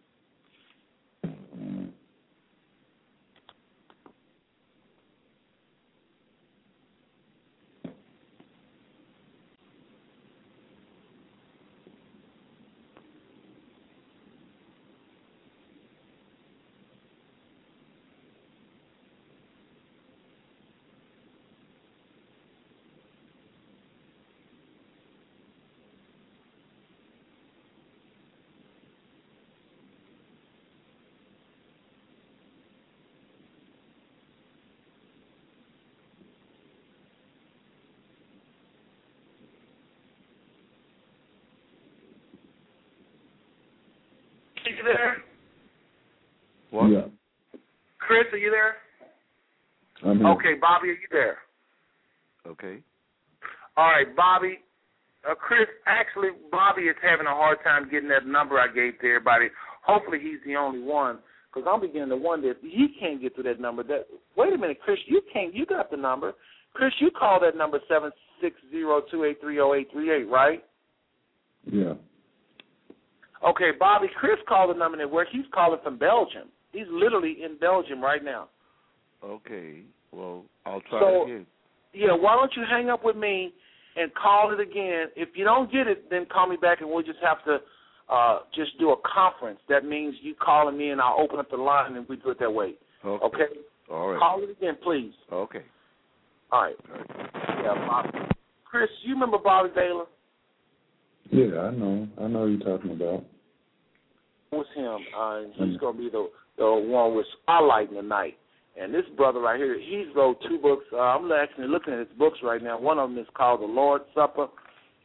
Are you there? What? Yeah. Chris, are you there? I'm here. Okay, Bobby, are you there? Okay. All right, Bobby. Chris, actually, Bobby is having a hard time getting that number I gave to everybody. Hopefully he's the only one, because I'm beginning to wonder if he can't get to that number. Wait a minute, Chris, you got the number. Chris, you called that number 760-283-0838, right? Yeah. Okay, Bobby, Chris called the number where he's calling from Belgium. He's literally in Belgium right now. Okay. Well, I'll try it again. Yeah, why don't you hang up with me and call it again? If you don't get it, then call me back and we'll just have to just do a conference. That means you calling me and I'll open up the line and we do it that way. Okay? All right. Call it again, please. Okay. All right. Yeah, Bobby. Chris, you remember Bobby Baylor? Yeah, I know who you're talking about. What's him? He's going to be the one with Spotlight in the Night. And this brother right here, he's wrote 2 books. I'm actually looking at his books right now. One of them is called The Lord's Supper,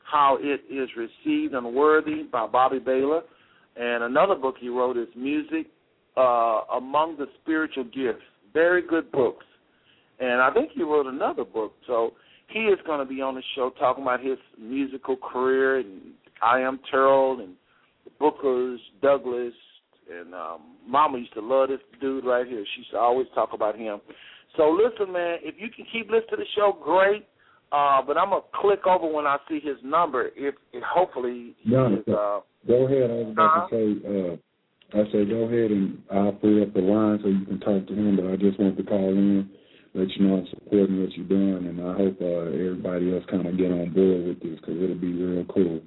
How It Is Received Unworthy by Bobby Baylor. And another book he wrote is Music Among the Spiritual Gifts. Very good books. And I think he wrote another book. So he is going to be on the show talking about his musical career, and I Am Terrell and the Bookers, Douglas, and Mama used to love this dude right here. She used to always talk about him. So listen, man, if you can keep listening to the show, great. But I'm going to click over when I see his number. If hopefully go ahead. I was about to say, I said go ahead and I'll free up the line so you can talk to him, but I just want to call in, let you know I'm supporting what you're doing, and I hope everybody else kind of get on board with this because it'll be real cool.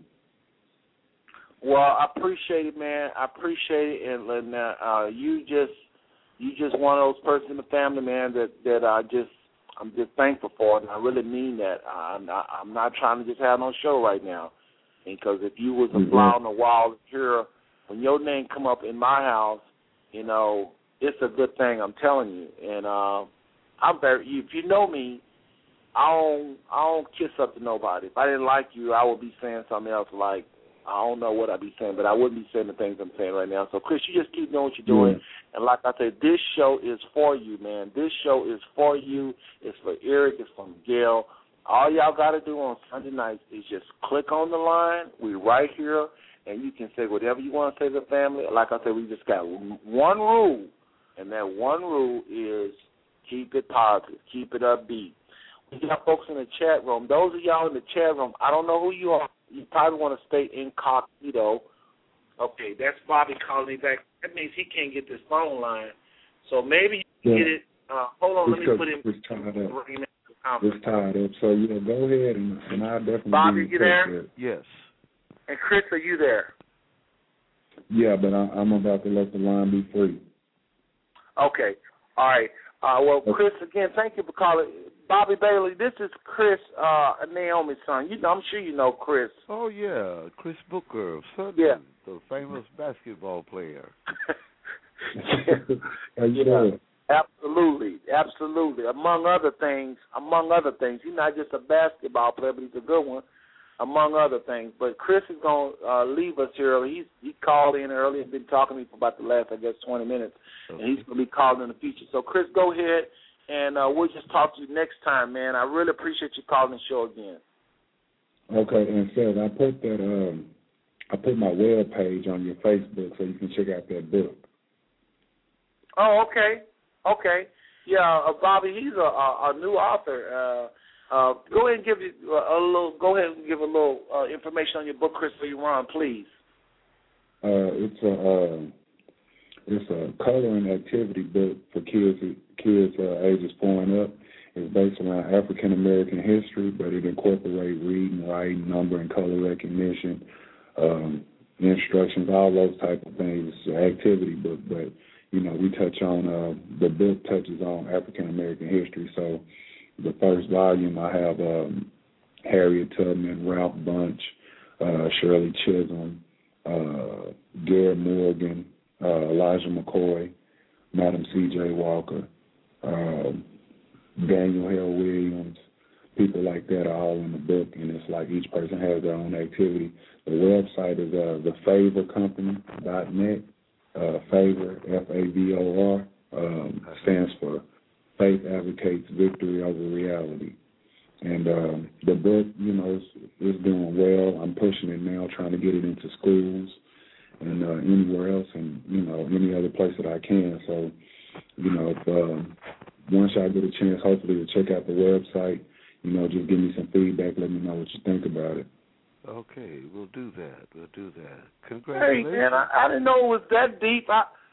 Well, I appreciate it, man. I appreciate it, and you just one of those persons in the family, man, that I'm just thankful for, and I really mean that. I'm not trying to just have no show right now, because if you was a fly on the wall here, when your name come up in my house, you know, it's a good thing. I'm telling you, and if you know me, I don't kiss up to nobody. If I didn't like you, I would be saying something else like, I don't know what I'd be saying, but I wouldn't be saying the things I'm saying right now. So, Chris, you just keep doing what you're doing. And like I said, this show is for you, man. This show is for you. It's for Eric. It's for Miguel. All y'all got to do on Sunday nights is just click on the line. We're right here, and you can say whatever you want to say to the family. Like I said, we just got one rule, and that one rule is keep it positive, keep it upbeat. We got folks in the chat room. Those of y'all in the chat room, I don't know who you are. You probably want to stay incognito. Okay, that's Bobby calling me back. That means he can't get this phone line. So maybe you can get it. Hold on, let me put him. It's tied up. So, go ahead, and I'll definitely Bobby, you there? Yes. And Chris, are you there? Yeah, but I'm about to let the line be free. Okay. All right. Well, Chris, again, thank you for calling. Bobby Bailey, this is Chris, Naomi's son. I'm sure you know Chris. Oh, yeah, Chris Booker of Sunday, the famous basketball player. Absolutely. Among other things, he's not just a basketball player, but he's a good one, among other things. But Chris is going to leave us here early. He called in early and been talking to me for about the last, 20 minutes, and he's going to be calling in the future. So, Chris, go ahead. And we'll just talk to you next time, man. I really appreciate you calling the show again. Okay, and Seth, I put my web page on your Facebook so you can check out that book. Oh, okay. Yeah, Bobby, he's a new author. Go ahead and give a little information on your book, Chris, for you, Ron, please. It's a coloring activity book for kids ages 4 and up. It's based around African American history, but it incorporates reading, writing, number, and color recognition, instructions, all those type of things. It's an activity book, but we touch on the book touches on African American history. So the first volume I have Harriet Tubman, Ralph Bunche, Shirley Chisholm, Garrett Morgan, Elijah McCoy, Madam C.J. Walker, Daniel Hale Williams, people like that are all in the book, and it's like each person has their own activity. The website is thefavorcompany.net. Favor, F-A-V-O-R, stands for Faith Advocates Victory Over Reality. And the book, is doing well. I'm pushing it now, trying to get it into schools and anywhere else, and any other place that I can. So, if once I get a chance, hopefully, to check out the website, just give me some feedback, let me know what you think about it. Okay, we'll do that. Congratulations. Hey, man, I didn't know it was that deep.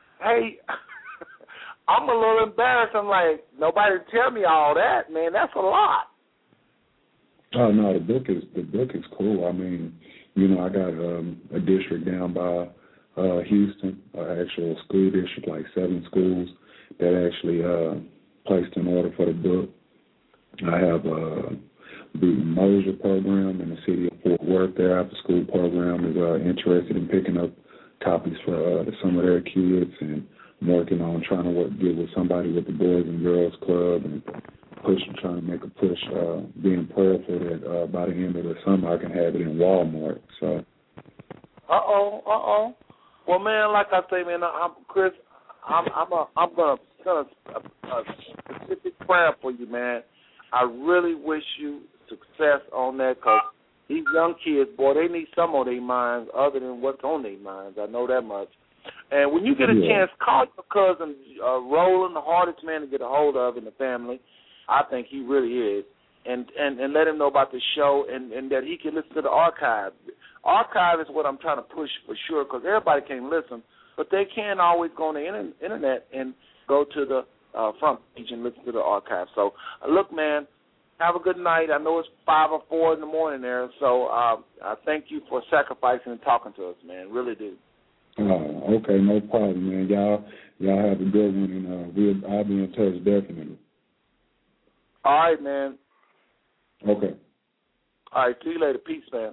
I'm a little embarrassed. I'm like, nobody tell me all that, man. That's a lot. Oh no, the book is cool. I mean, I got a district down by Houston, actual school district, like 7 schools that actually placed an order for the book. I have the Mosier program in the city of Fort Worth. Their after-school program is interested in picking up copies for some of their kids, and I'm working on trying to get with somebody with the Boys and Girls Club and trying to make a push, being prayerful that by the end of the summer I can have it in Walmart. So. Well, man, like I say, man, Chris, I'm gonna a specific prayer for you, man. I really wish you success on that, because these young kids, boy, they need some on their minds other than what's on their minds. I know that much. And when you get a chance, call your cousin Roland, the hardest man to get a hold of in the family. I think he really is. And let him know about the show, and that he can listen to the archive. Archive is what I'm trying to push for sure, because everybody can't listen, but they can always go on the internet and go to the front page and listen to the archive. So, look, man, have a good night. I know it's 5 or 4 in the morning there, so I thank you for sacrificing and talking to us, man. Really do. Okay, no problem, man. Y'all have a good one, and I'll be in touch definitely. All right, man. Okay. All right, see you later. Peace, man.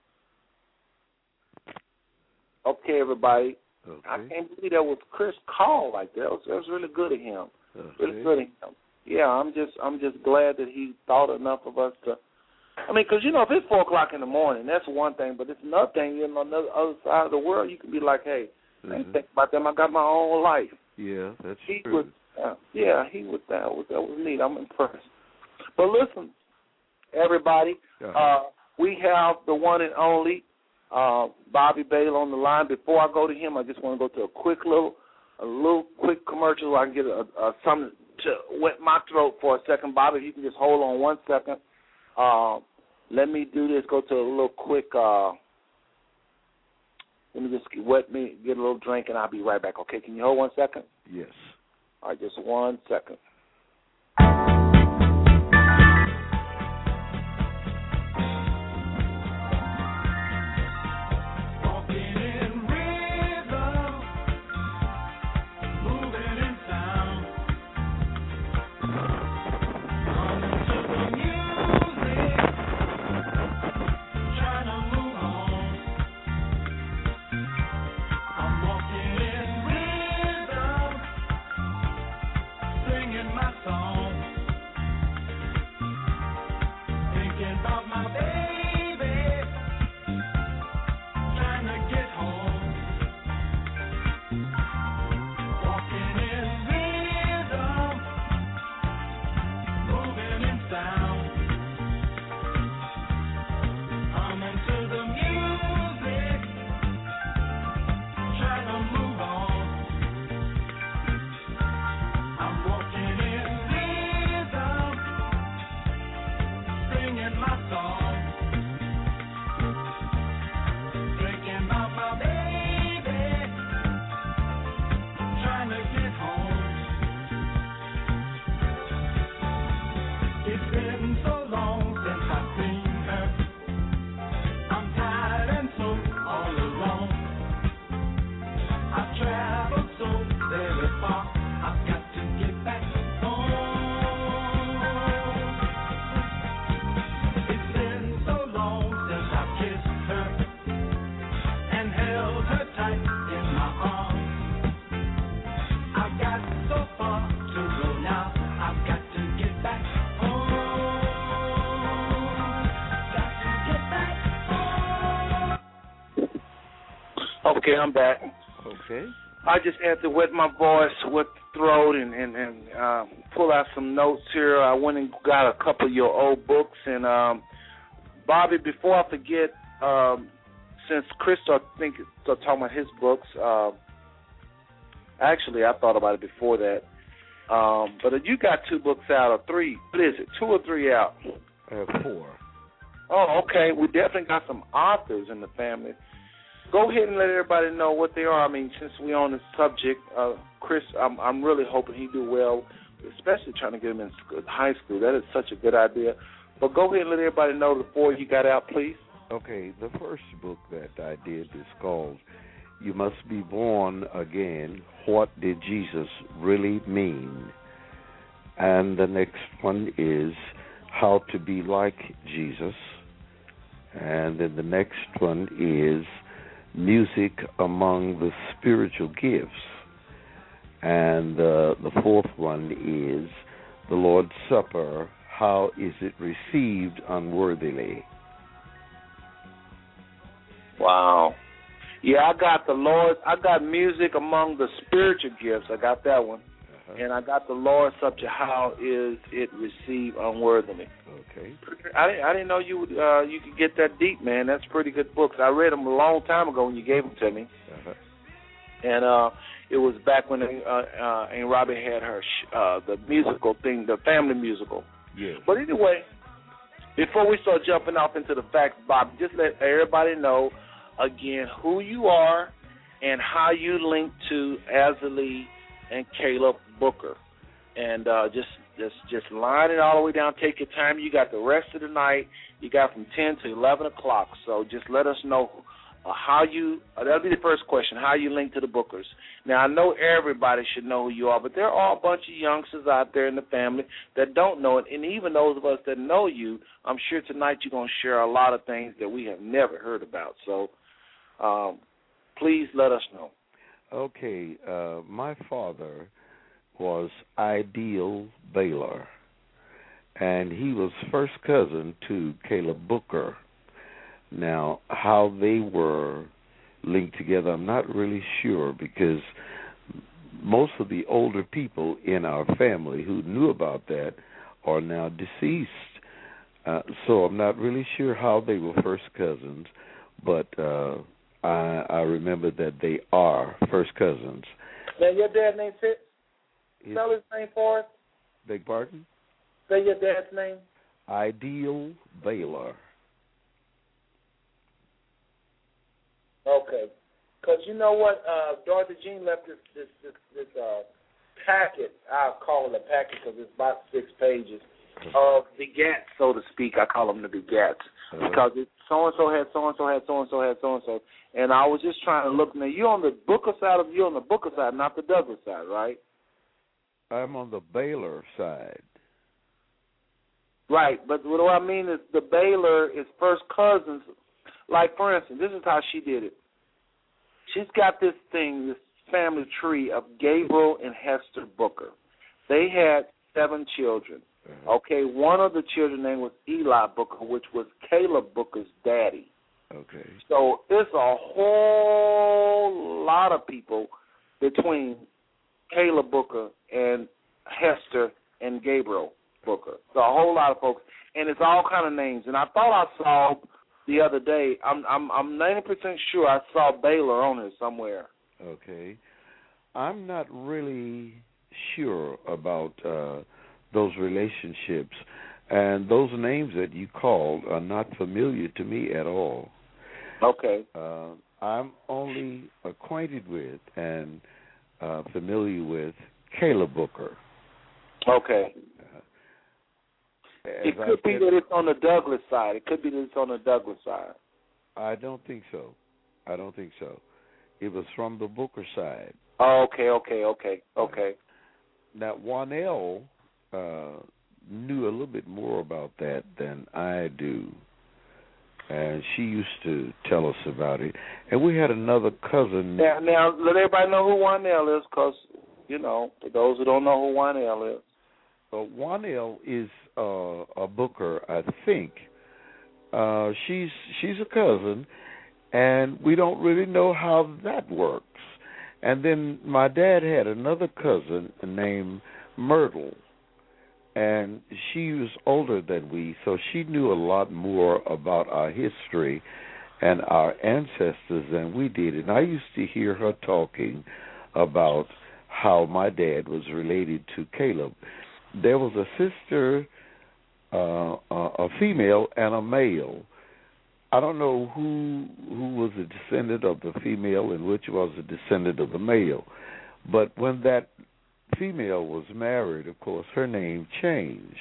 Okay, everybody. Okay. I can't believe that was Chris Call like that. That was really good of him. Okay. Really good of him. Yeah, I'm just glad that he thought enough of us to. I mean, because if it's 4:00 in the morning, that's one thing. But it's another thing. On the other side of the world, you can be like, hey, I ain't think about them. I got my own life. Yeah, that's he true. He was that was neat. I'm impressed. But listen, everybody, we have the one and only Bobby Bale on the line. Before I go to him, I just want to go to a little quick commercial so I can get something to wet my throat for a second. Bobby, if you can just hold on 1 second. Let me do this. Go to a little quick. Let me just get a little drink, and I'll be right back. Okay? Can you hold 1 second? Yes. All right, just 1 second. Okay, I'm back. Okay. I just had to wet my voice, wet the throat, and pull out some notes here. I went and got a couple of your old books. And, Bobby, before I forget, since Chris started talking about his books, actually, I thought about it before that. But you got 2 books out, or 3. What is it, 2 or 3 out? 4. Oh, okay. We definitely got some authors in the family. Go ahead and let everybody know what they are. I mean, since we're on the subject, Chris, I'm really hoping he do well, especially trying to get him in high school. That is such a good idea. But go ahead and let everybody know the 4 you got out, please. Okay, the first book that I did is called You Must Be Born Again, What Did Jesus Really Mean? And the next one is How to Be Like Jesus. And then the next one is Music Among the Spiritual Gifts. And the 4th one is the Lord's Supper, how is it received unworthily? Wow. Yeah, I got music among the spiritual gifts. I got that one. And I got the Lord's Supper, how is it received unworthily. Okay. I didn't know you could get that deep, man. That's pretty good books. I read them a long time ago when you gave them to me. And it was back when Aunt Robbie had her the musical thing, the family musical. Yes. But anyway, before we start jumping off into the facts, Bob, just let everybody know again who you are and how you link to Azalee and Caleb Booker. And just line it all the way down. Take your time. You got the rest of the night. You got from 10 to 11 o'clock. So just let us know how you, that'll be the first question, how you link to the Bookers. Now, I know everybody should know who you are, but there are a bunch of youngsters out there in the family that don't know it. And even those of us that know you, I'm sure tonight you're going to share a lot of things that we have never heard about. So please let us know. Okay. My father was Ideal Baylor, and he was first cousin to Caleb Booker. Now, how they were linked together, I'm not really sure, because most of the older people in our family who knew about that are now deceased. So I'm not really sure how they were first cousins, but I remember that they are first cousins. Now, your dad's name, Fitz? Spell his name for us. Beg pardon? Say your dad's name. Ideal Baylor. Okay. Because you know what? Dorothy Jean left this packet. I'll call it a packet because it's about 6 pages of begats, so to speak. I call them the begats because it's so-and-so had so-and-so had so-and-so had so-and-so. And I was just trying to look. Now, you're on the Booker side, not the Douglas side, right? I'm on the Baylor side. Right, but what I mean is the Baylor is first cousins. Like, for instance, this is how she did it. She's got this family tree of Gabriel and Hester Booker. They had 7 children. Okay, one of the children's name was Eli Booker, which was Caleb Booker's daddy. Okay. So it's a whole lot of people between Caleb Booker and Hester and Gabriel Booker. So a whole lot of folks, and it's all kind of names. And I thought I saw the other day, I'm 90% sure I saw Baylor on here somewhere. Okay. I'm not really sure about those relationships, and those names that you called are not familiar to me at all. Okay. I'm only acquainted with and familiar with Caleb Booker. Okay. It could be that it's on the Douglas side. I don't think so. It was from the Booker side. Oh, okay. Now, Wanell knew a little bit more about that than I do, and she used to tell us about it. And we had another cousin. Now let everybody know who Wanell is, because, for those who don't know who Wanell is. Wanell is a Booker, I think. She's a cousin, and we don't really know how that works. And then my dad had another cousin named Myrtle, and she was older than we, so she knew a lot more about our history and our ancestors than we did. And I used to hear her talking about how my dad was related to Caleb. There was a sister, a female, and a male. I don't know who was a descendant of the female and which was a descendant of the male. But when that female was married, of course, her name changed.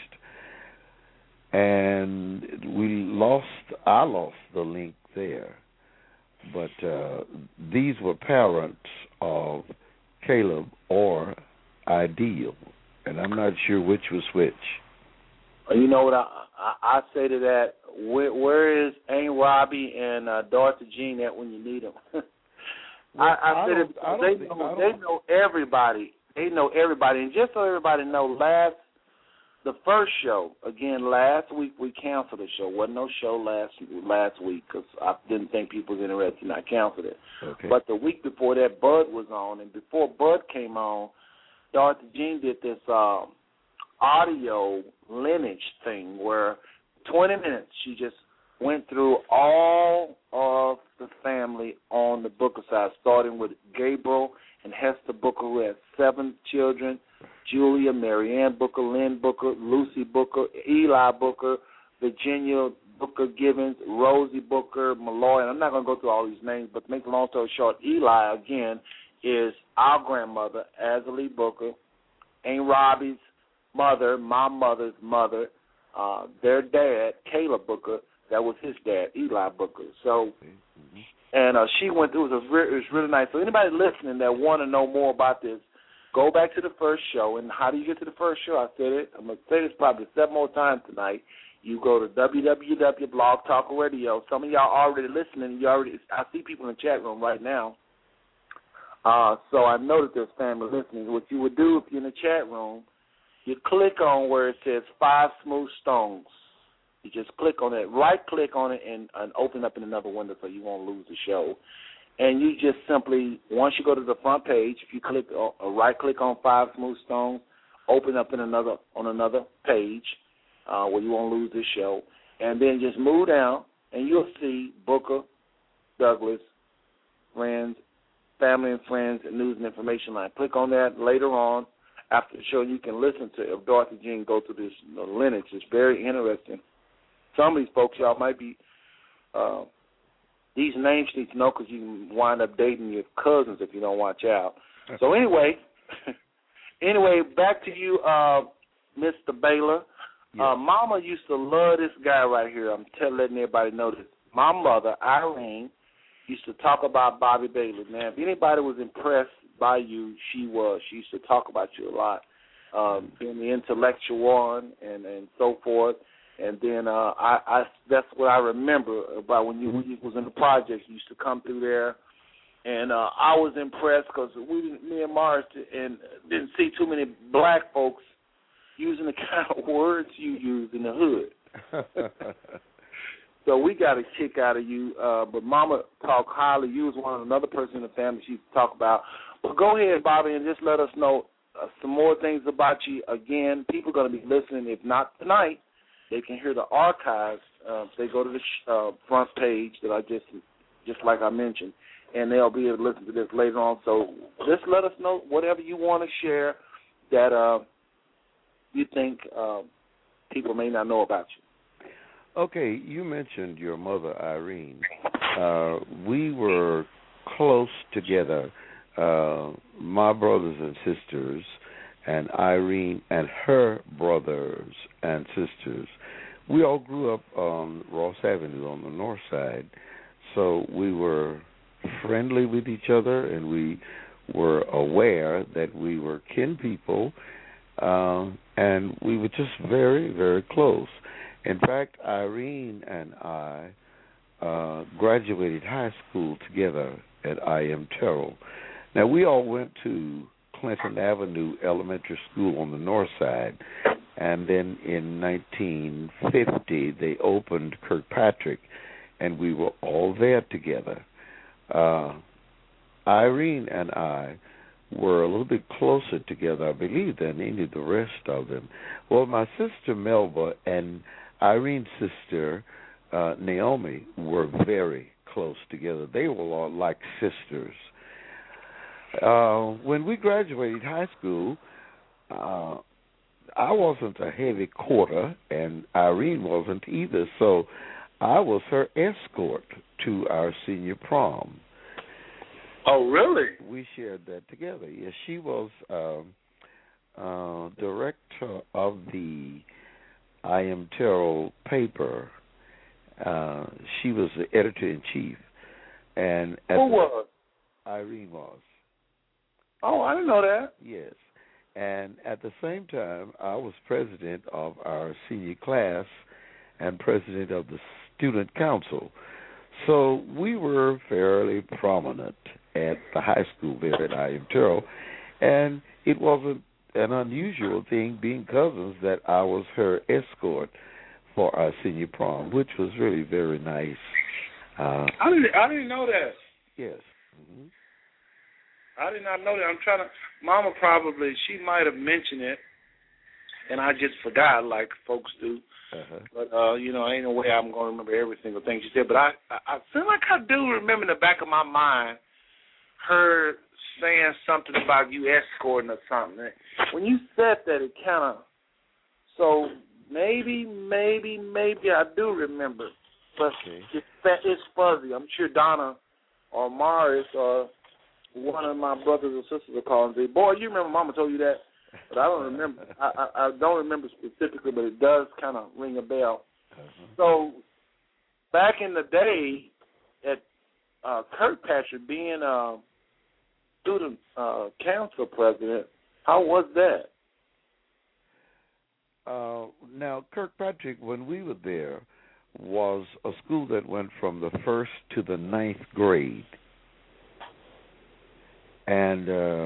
And I lost the link there. But these were parents of Caleb or Ideal. And I'm not sure which was which. You know what I say to that? Where is Aunt Robbie and Dorothy Jean at when you need them? They know everybody. They know everybody. And just so everybody knows, the first show, again, last week we canceled the show. Wasn't no show last week because I didn't think people was interested, and I canceled it. Okay. But the week before that, Bud was on, and before Bud came on, Dorothy Jean did this audio lineage thing where 20 minutes she just went through all of the family on the Booker side, starting with Gabriel and Hester Booker, who had 7 children, Julia, Marianne Booker, Lynn Booker, Lucy Booker, Eli Booker, Virginia Booker Givens, Rosie Booker, Malloy, and I'm not going to go through all these names, but to make a long story short, Eli, again, is our grandmother, Azalee Booker, Aunt Robbie's mother, my mother's mother, their dad, Caleb Booker, that was his dad, Eli Booker. So, and she went through, it was really nice. So anybody listening that want to know more about this, go back to the first show. And how do you get to the first show? I said it. I'm going to say this probably 7 more times tonight. You go to www.Blog Talk Radio. Some of y'all already listening. I see people in the chat room right now. So I know that there's family listening. What you would do if you're in the chat room, you click on where it says 5 Smooth Stones. You just click on it, right-click on it, and open up in another window so you won't lose the show. And you just simply, once you go to the front page, if you click right-click on 5 Smooth Stones, open up on another page where you won't lose the show, and then just move down, and you'll see Booker, Douglas, Friends, Family and Friends, and News and Information Line. Click on that later on. After the show, you can listen to if Dorothy Jean go through this lineage. It's very interesting. Some of these folks, y'all might be, these names you need to know because you can wind up dating your cousins if you don't watch out. So anyway, back to you, Mr. Baylor. Yes. Mama used to love this guy right here. I'm letting everybody know this. My mother, Irene, used to talk about Bobby Baylor. Man, if anybody was impressed by you, she was. She used to talk about you a lot, being the intellectual one and so forth. And then that's what I remember about when you was in the projects. You used to come through there, and I was impressed because me and Mars didn't see too many black folks using the kind of words you use in the hood. So we got a kick out of you. But Mama talked highly. You was another person in the family she used to talk about. But go ahead, Bobby, and just let us know some more things about you. Again, people are going to be listening. If not tonight, they can hear the archives. They go to the front page that I just like I mentioned, and they'll be able to listen to this later on. So just let us know whatever you want to share that you think people may not know about you. Okay, you mentioned your mother, Irene. We were close together, my brothers and sisters, and Irene and her brothers and sisters. We all grew up on Ross Avenue on the north side, so we were friendly with each other, and we were aware that we were kin people, and we were just very, very close. In fact, Irene and I graduated high school together at I.M. Terrell. Now, we all went to Clinton Avenue Elementary School on the north side, and then in 1950 they opened Kirkpatrick, and we were all there together. Irene and I were a little bit closer together, I believe, than any of the rest of them. Well, my sister Melba and Irene's sister Naomi were very close together. They were all like sisters. When we graduated high school, I wasn't a heavy quarter, and Irene wasn't either, so I was her escort to our senior prom. Oh, really? We shared that together. Yes, she was director of the I.M. Terrell paper. She was the editor-in-chief. And who was? Irene was. Oh, I didn't know that. Yes. And at the same time, I was president of our senior class and president of the student council. So we were fairly prominent at the high school there at I.M. Terrell. And it wasn't an unusual thing, being cousins, that I was her escort for our senior prom, which was really very nice. I didn't know that. Yes. Mm-hmm. I did not know that. I'm trying to. Mama she might have mentioned it, and I just forgot, like folks do. Uh-huh. But ain't no way I'm gonna remember every single thing she said. But I feel like I do remember in the back of my mind her saying something about you escorting or something. When you said that, it kind of. So maybe I do remember, but it's fuzzy. I'm sure Donna or Morris or one of my brothers or sisters will call and say, "Boy, you remember Mama told you that?" But I don't remember. I don't remember specifically, but it does kind of ring a bell. Uh-huh. So back in the day, at Kirkpatrick being student council president, how was that? Now, Kirkpatrick, when we were there, was a school that went from the 1st to the 9th grade. And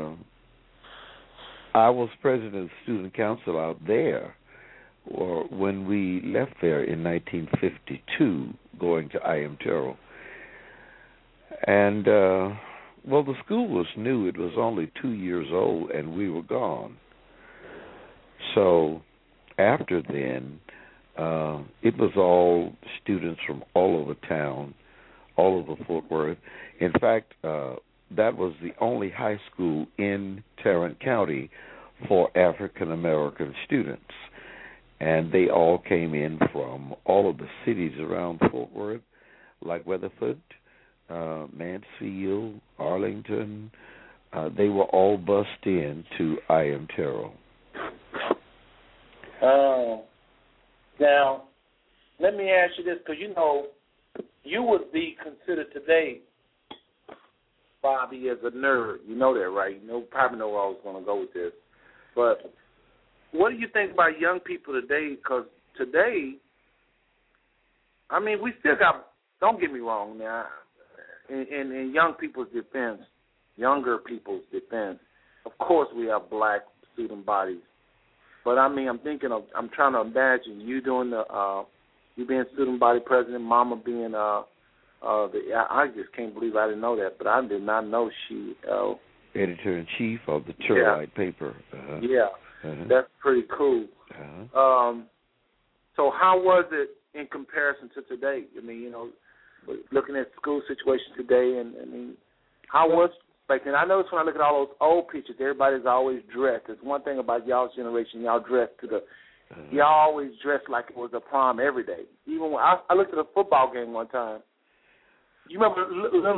I was president of the student council out there when we left there in 1952, going to I.M. Terrell. And, the school was new. It was only 2 years old, and we were gone. So after then, it was all students from all over town, all over Fort Worth. In fact, that was the only high school in Tarrant County for African American students. And they all came in from all of the cities around Fort Worth, like Weatherford, Mansfield, Arlington. They were all bussed in to I.M. Terrell. Now, let me ask you this, because you would be considered today, Bobby, as a nerd. You know that, right? You probably know where I was going to go with this. But what do you think about young people today? Because today, we still got, don't get me wrong now, in young people's defense, younger people's defense, of course we have black student bodies. But I'm trying to imagine you doing you being student body president, Mama being I just can't believe I didn't know that, but I did not know she editor-in-chief of the Turlite paper. Uh-huh. Yeah, that's pretty cool. Uh-huh. So how was it in comparison to today? Looking at school situation today, and how was back then? I notice when I look at all those old pictures, everybody's always dressed. There's one thing about y'all's generation, y'all dressed y'all always dressed like it was a prom every day. Even when I looked at a football game one time. You remember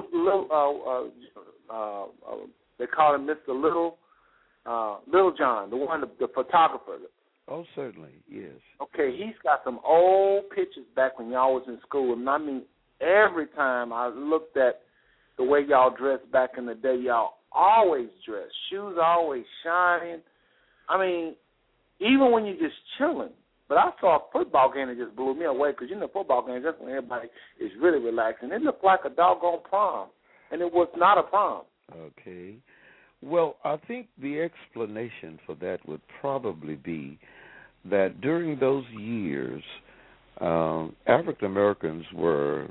they call him Mr. Little John, the one, the photographer. Oh, certainly, yes. Okay, he's got some old pictures back when y'all was in school, and every time I looked at the way y'all dressed back in the day, y'all always dressed, shoes always shining. Even when you're just chilling. But I saw a football game that just blew me away, because football games, that's when everybody is really relaxing. It looked like a doggone prom, and it was not a prom. Okay. Well, I think the explanation for that would probably be that during those years, African Americans were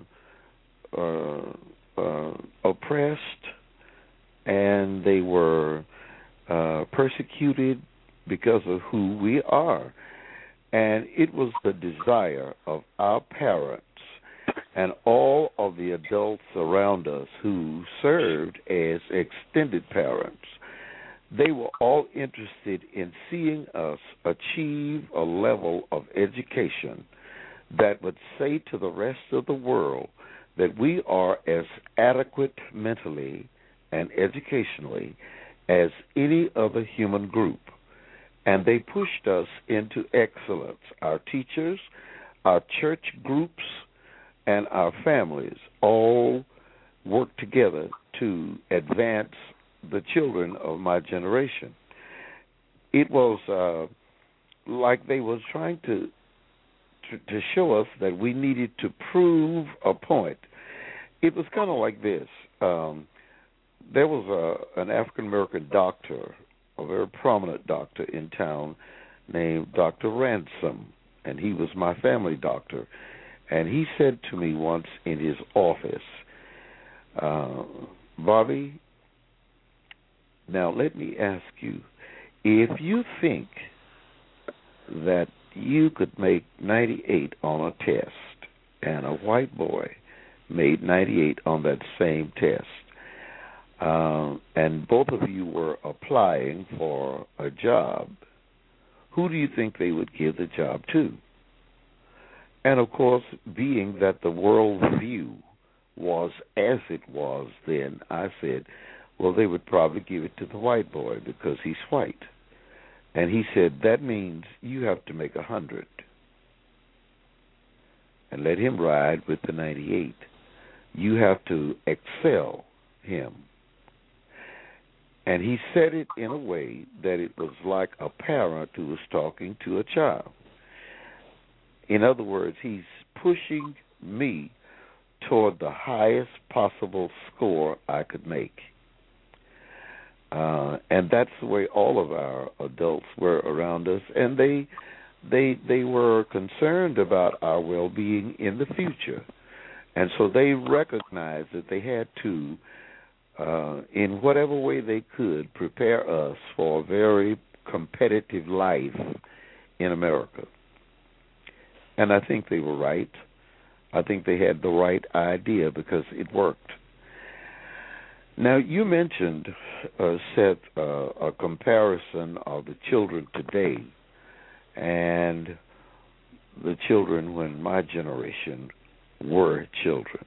oppressed, and they were persecuted because of who we are. And it was the desire of our parents and all of the adults around us who served as extended parents. They were all interested in seeing us achieve a level of education that would say to the rest of the world that we are as adequate mentally and educationally as any other human group. And they pushed us into excellence. Our teachers, our church groups, and our families all worked together to advance the children of my generation. It was like they was trying to show us that we needed to prove a point. It was kind of like this. There was an African-American doctor a very prominent doctor in town named Dr. Ransom, and he was my family doctor. And he said to me once in his office, Bobby, now let me ask you, if you think that you could make 98 on a test and a white boy made 98 on that same test, and both of you were applying for a job, who do you think they would give the job to? And, of course, being that the world view was as it was then, I said, well, they would probably give it to the white boy because he's white. And he said, that means you have to make 100 and let him ride with the 98. You have to excel him. And he said it in a way that it was like a parent who was talking to a child. In other words, he's pushing me toward the highest possible score I could make. And that's the way all of our adults were around us, and they were concerned about our well-being in the future. And so they recognized that they had to, in whatever way they could, prepare us for a very competitive life in America. And I think they were right. I think they had the right idea because it worked. Now, you mentioned, Seth, a comparison of the children today and the children when my generation were children.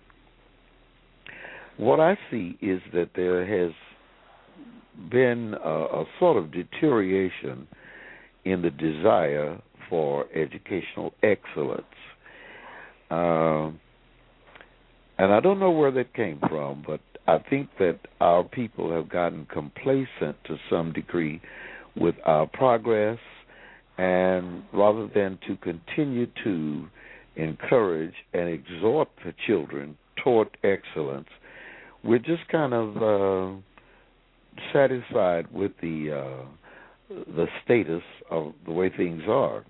What I see is that there has been a sort of deterioration in the desire for educational excellence. And I don't know where that came from, but I think that our people have gotten complacent to some degree with our progress, and rather than to continue to encourage and exhort the children toward excellence, we're just kind of satisfied with the status of the way things are.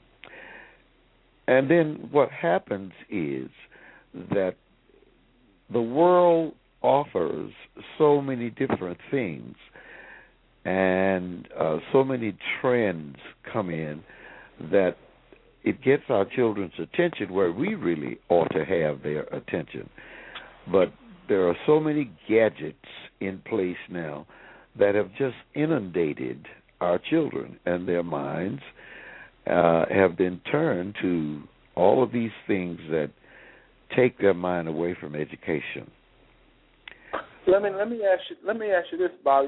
And then what happens is that the world offers so many different things, and so many trends come in that it gets our children's attention where we really ought to have their attention. But there are so many gadgets in place now that have just inundated our children, and their minds have been turned to all of these things that take their mind away from education. Let me ask you this, Bobby,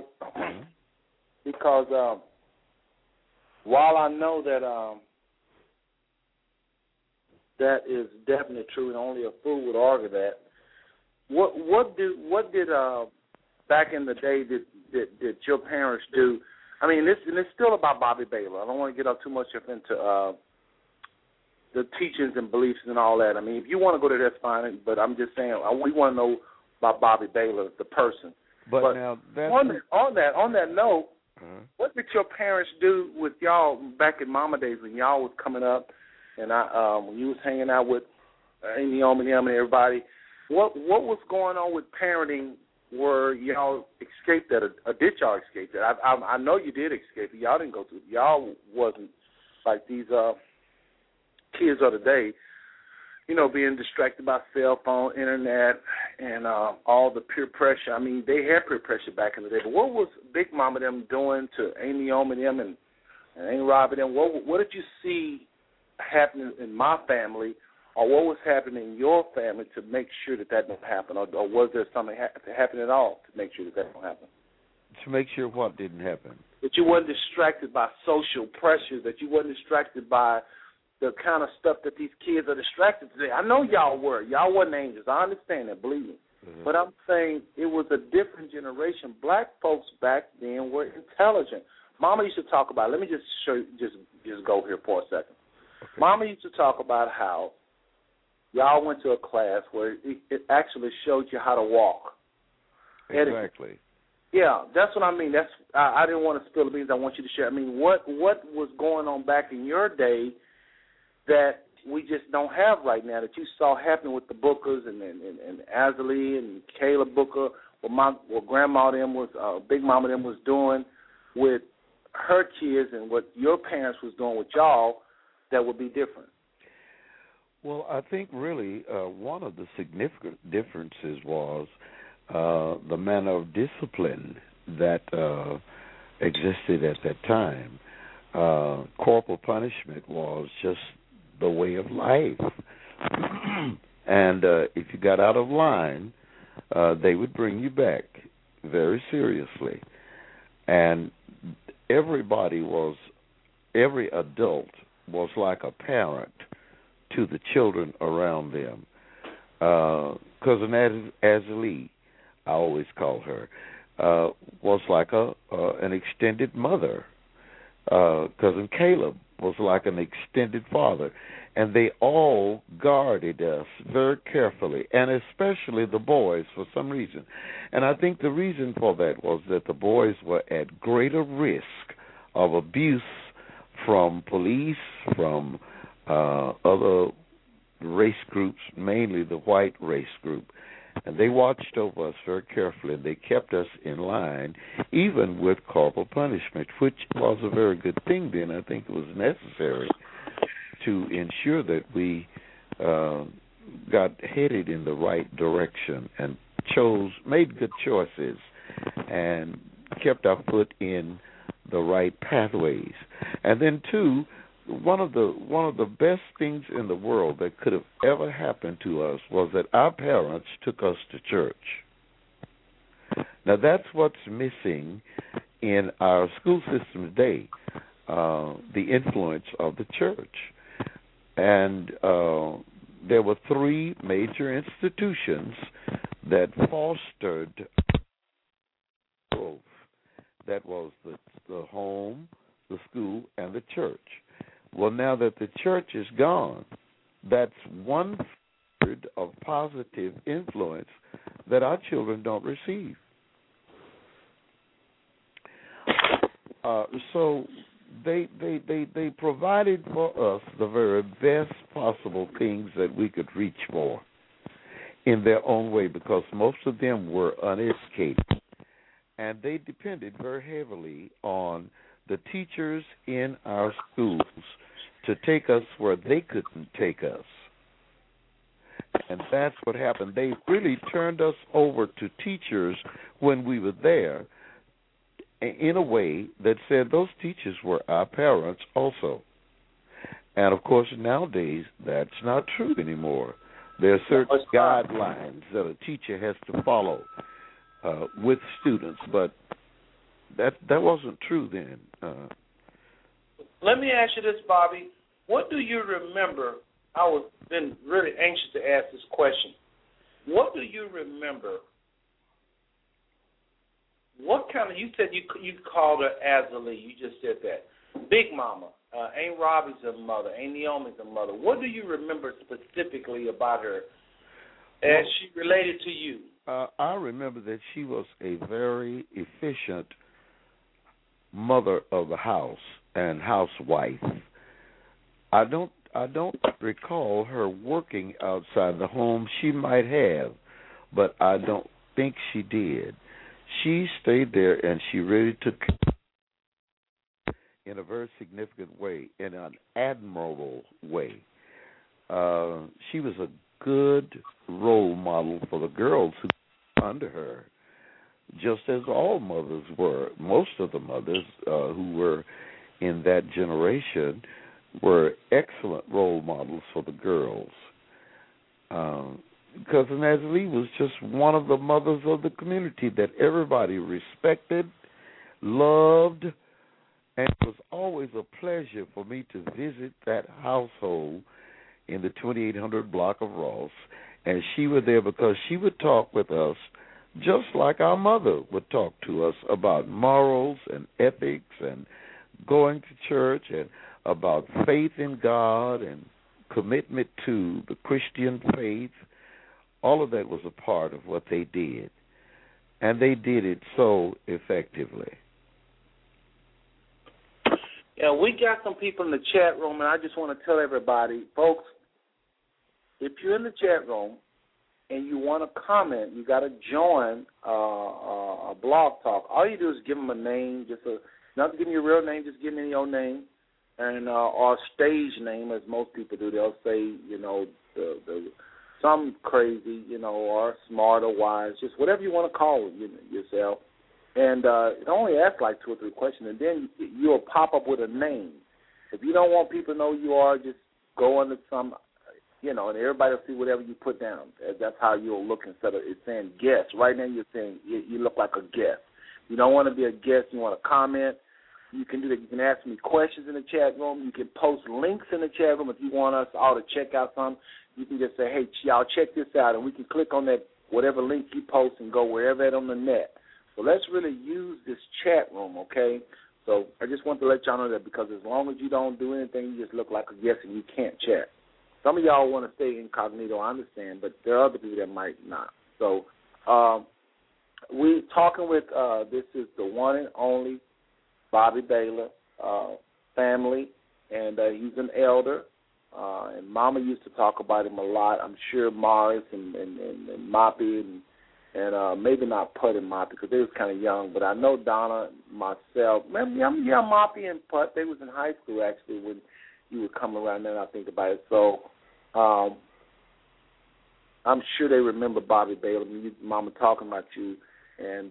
because while I know that that is definitely true, and only a fool would argue that, what did back in the day did your parents do? I mean, it's still about Bobby Baylor. I don't want to get up too much into the teachings and beliefs and all that. I mean, if you want to go there, that's fine. But I'm just saying, we want to know about Bobby Baylor, the person. But now that's on that note, what did your parents do with y'all back in Mama days when y'all was coming up, and when you was hanging out with Amy Omen and everybody? What was going on with parenting? Where y'all escaped that, or did y'all escape that? I know you did escape it. Y'all didn't go through it. Y'all wasn't like these kids of the day, being distracted by cell phone, internet, and all the peer pressure. I mean, they had peer pressure back in the day. But what was Big Mama them doing to Amy Omen them and Amy Robert them? What did you see happening in my family, or what was happening in your family to make sure that didn't happen, or was there something happen at all to make sure that don't happen? To make sure what didn't happen? That you weren't distracted by social pressures, that you weren't distracted by the kind of stuff that these kids are distracted today. I know y'all were. Y'all wasn't angels. I understand that, believe me. Mm-hmm. But I'm saying it was a different generation. Black folks back then were intelligent. Mama used to talk about, let me just show you, just go here for a second. Okay. Mama used to talk about how y'all went to a class where it actually showed you how to walk. Exactly. Yeah, that's what I mean. I didn't want to spill the beans. I want you to share. I mean, what was going on back in your day that we just don't have right now, that you saw happening with the Bookers and Azalee and Caleb Booker, what Grandma them was, Big Mama them was doing with her kids, and what your parents was doing with y'all, that would be different? Well, I think really one of the significant differences was the manner of discipline that existed at that time. Corporal punishment was just the way of life. And if you got out of line, they would bring you back very seriously. And every adult was like a parent to the children around them. Cousin Azalee, I always call her, was like an extended mother. Cousin Caleb was like an extended father. And they all guarded us very carefully, and especially the boys for some reason. And I think the reason for that was that the boys were at greater risk of abuse from police, from other race groups, mainly the white race group. And they watched over us very carefully, and they kept us in line, even with corporal punishment, which was a very good thing then. I think it was necessary to ensure that we got headed in the right direction and made good choices and kept our foot in the right pathways. And then, too, one of the best things in the world that could have ever happened to us was that our parents took us to church. Now, that's what's missing in our school system today, the influence of the church. And there were three major institutions that fostered growth. That was the home, the school, and the church. Well, now that the church is gone, that's 1/3 of positive influence that our children don't receive. So they provided for us the very best possible things that we could reach for in their own way, because most of them were uneducated. And they depended very heavily on the teachers in our schools to take us where they couldn't take us. And that's what happened. They really turned us over to teachers when we were there in a way that said those teachers were our parents also. And, of course, nowadays that's not true anymore. There are certain guidelines that a teacher has to follow with students, but that wasn't true then. Let me ask you this, Bobby. What do you remember? I was been really anxious to ask this question. What do you remember? What kind of, you said you called her Azalee. You just said that. Big Mama. Aunt Robbie's a mother. Aunt Naomi's a mother. What do you remember specifically about her as she related to you? I remember that she was a very efficient mother of the house and housewife. I don't recall her working outside the home. She might have, but I don't think she did. She stayed there, and she really took in a very significant way, in an admirable way. She was a good role model for the girls who were under her, just as all mothers were. Most of the mothers who were in that generation were excellent role models for the girls. Cousin Azalee was just one of the mothers of the community that everybody respected, loved, and it was always a pleasure for me to visit that household in the 2800 block of Ross, and she was there because she would talk with us just like our mother would talk to us about morals and ethics and going to church and about faith in God and commitment to the Christian faith. All of that was a part of what they did. and they did it so effectively. Yeah, we got some people in the chat room, and I just want to tell everybody, folks, if you're in the chat room and you want to comment, you got to join a blog talk. All you do is give them a name, not give me your real name, just give me your name, and or stage name, as most people do. They'll say, some crazy, or smart or wise, just whatever you want to call yourself. And it only asks like 2 or 3 questions, and then you'll pop up with a name. If you don't want people to know who you are, just go under some, and everybody will see whatever you put down. That's how you'll look instead of it saying guest. Right now you're saying you look like a guest. You don't want to be a guest. You want to comment. You can do that. You can ask me questions in the chat room. You can post links in the chat room if you want us all to check out something. You can just say, hey, y'all, check this out, and we can click on that whatever link you post and go wherever it's on the net. So let's really use this chat room, okay? So I just want to let y'all know that, because as long as you don't do anything, you just look like a guest and you can't chat. Some of y'all want to stay incognito, I understand, but there are other people that might not. So we talking with, this is the one and only Bobby Baylor family, and he's an elder. And Mama used to talk about him a lot. I'm sure Morris and Moppy and maybe not Put and Moppy, because they was kind of young, but I know Donna, myself, Moppy and Put, they was in high school actually when you would come around there, and I think about it. So I'm sure they remember Bobby Baylor, Mama talking about you, and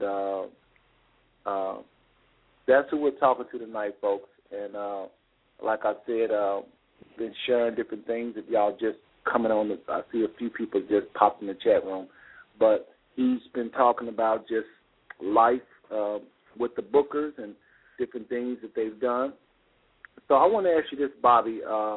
that's who we're talking to tonight, folks. And like I said, been sharing different things. If y'all just coming on, I see a few people just popped in the chat room, but he's been talking about just life with the Bookers and different things that they've done. So I want to ask you this, Bobby,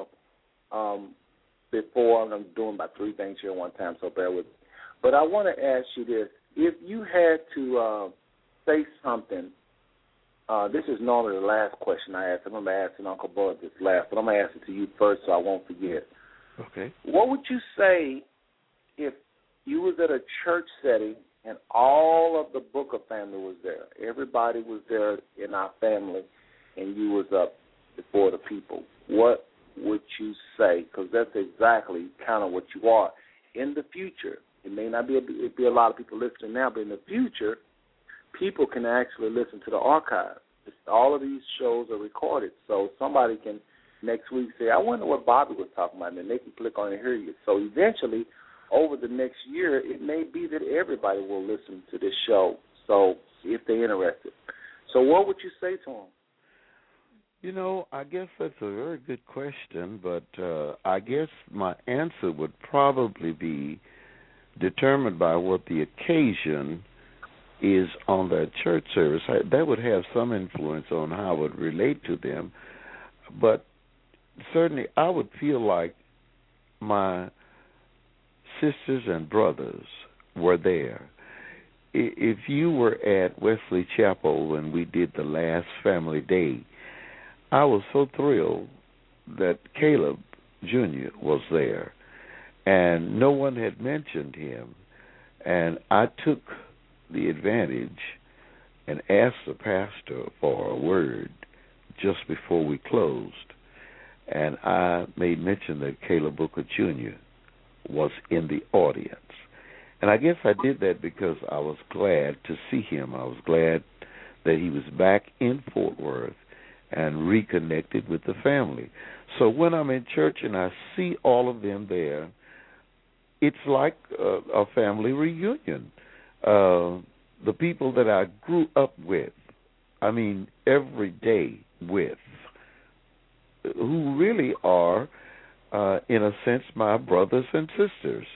before I'm doing about 3 things here at one time, so bear with me. But I want to ask you this. If you had to say something, this is normally the last question I ask. I'm going to ask Uncle Bud this last, but I'm going to ask it to you first so I won't forget. Okay. What would you say if you was at a church setting and all of the Booker family was there? Everybody was there in our family, and you was up before the people. What would you say? Because that's exactly kind of what you are. In the future, it may not be a lot of people listening now, but in the future, people can actually listen to the archive. All of these shows are recorded, so somebody can next week say, I wonder what Bobby was talking about, and then they can click on it and hear you. So eventually, over the next year, it may be that everybody will listen to this show, so if they're interested. So what would you say to them? I guess that's a very good question, but I guess my answer would probably be determined by what the occasion is on that church service. That would have some influence on how I would relate to them, but certainly I would feel like my sisters and brothers were there. If you were at Wesley Chapel when we did the last Family Day, I was so thrilled that Caleb Jr. was there, and no one had mentioned him, and I took the advantage and asked the pastor for a word just before we closed, and I made mention that Caleb Booker Jr. was in the audience. And I guess I did that because I was glad to see him. I was glad that he was back in Fort Worth and reconnected with the family. So when I'm in church and I see all of them there, it's like a family reunion. The people that I grew up with, every day with, who really are, in a sense, my brothers and sisters.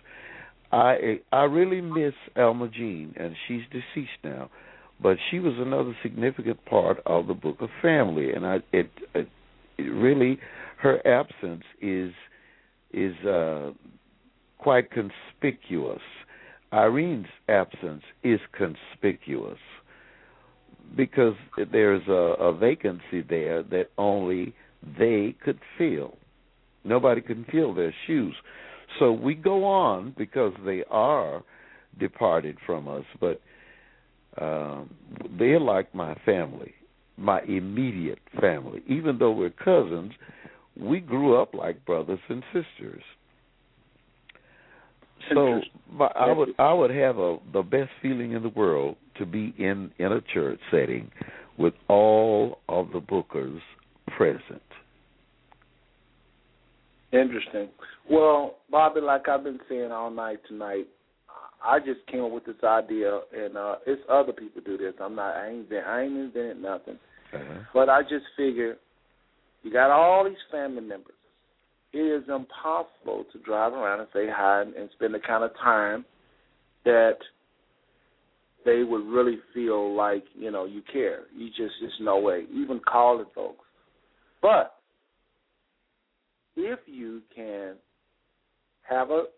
I really miss Alma Jean, and she's deceased now, but she was another significant part of the Booker family, and it really, her absence is quite conspicuous. Irene's absence is conspicuous because there's a vacancy there that only they could fill. Nobody can fill their shoes. So we go on because they are departed from us, but they're like my family, my immediate family. Even though we're cousins, we grew up like brothers and sisters. So I would have the best feeling in the world to be in a church setting with all of the Bookers present. Interesting. Well, Bobby, like I've been saying all night tonight, I just came up with this idea, and it's other people do this. I ain't invented nothing. Uh-huh. But I just figure you got all these family members. It is impossible to drive around and say hi and spend the kind of time that they would really feel like, you care. There's no way. Even calling folks. But if you can have a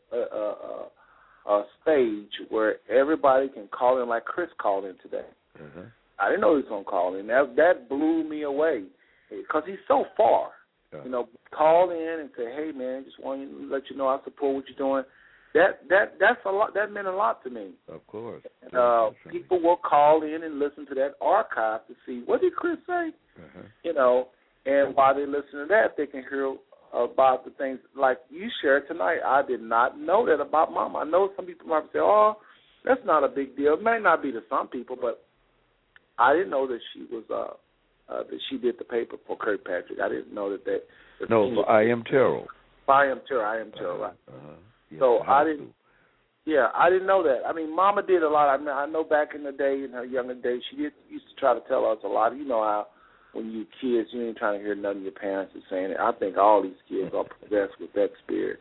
stage where everybody can call in, like Chris called in today. Uh-huh. I didn't know he was going to call in. That blew me away because he's so far. Yeah. Call in and say, "Hey, man, just want to let you know I support what you're doing." That's a lot. That meant a lot to me. Of course. And, people will call in and listen to that archive to see what did Chris say. Uh-huh. And while they listen to that, they can hear about the things like you shared tonight. I did not know that about Mama. I know some people might say, "Oh, that's not a big deal." It may not be to some people, but I didn't know that she was that she did the paper for Kirkpatrick. I didn't know that. No, for I Am Terrell. I Am Terrell, right? Yeah, so I didn't. Yeah, I didn't know that. I mean, Mama did a lot. I know back in the day, in her younger days, she used to try to tell us a lot. You know how when you kids, you ain't trying to hear nothing your parents are saying. I think all these kids are possessed with that spirit.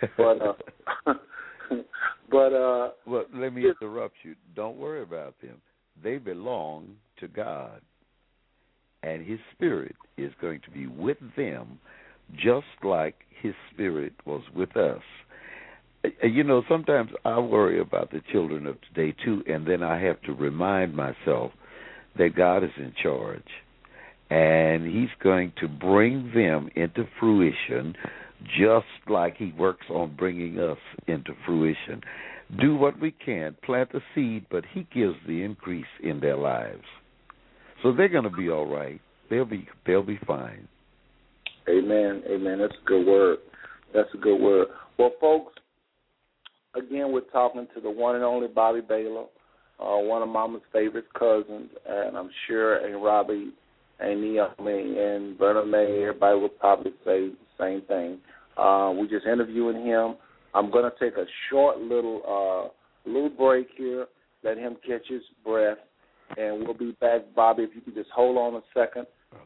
Well, let me interrupt you. Don't worry about them. They belong to God, and His Spirit is going to be with them, just like His Spirit was with us. Sometimes I worry about the children of today too, and then I have to remind myself that God is in charge, and He's going to bring them into fruition just like He works on bringing us into fruition. Do what we can, plant the seed, but He gives the increase in their lives. So they're going to be all right. They'll be fine. Amen. That's a good word. Well, folks, again, we're talking to the one and only Bobby Baylor, one of Mama's favorite cousins, and I'm sure Aunt Robbie, Aunt Naomi, and Verna May, everybody will probably say the same thing. We're just interviewing him. I'm going to take a short little break here, let him catch his breath, and we'll be back. Bobby, if you could just hold on a second.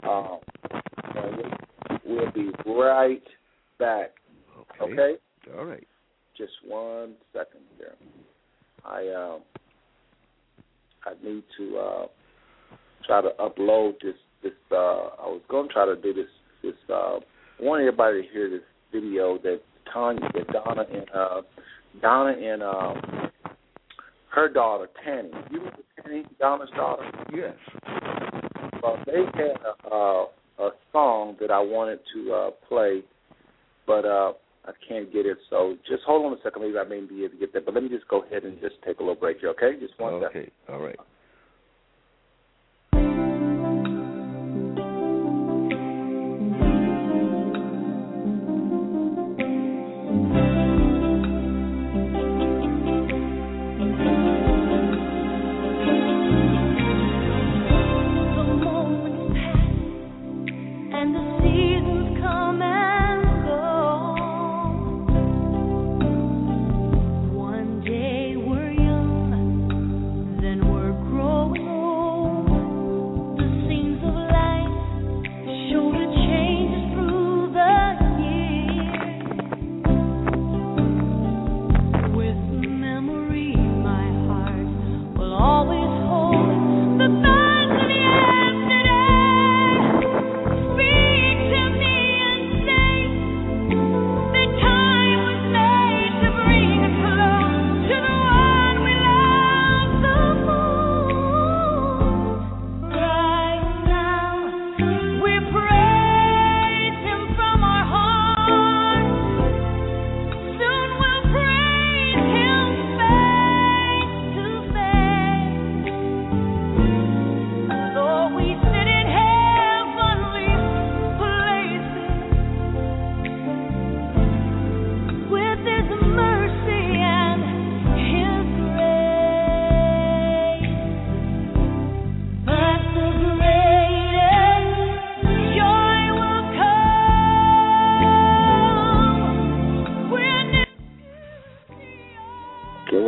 We'll be right back. Okay? All right. Just 1 second here. I need to try to upload this. I was going to try to do this. I want everybody to hear this video that Donna and her daughter Tanny. You remember Tanny, Donna's daughter? Yes. Well, they had a song that I wanted to play, but I can't get it. So just hold on a second. Maybe I may be able to get that. But let me just go ahead and just take a little break here, okay? Just 1 second. Okay. All right. One day we're young, then we're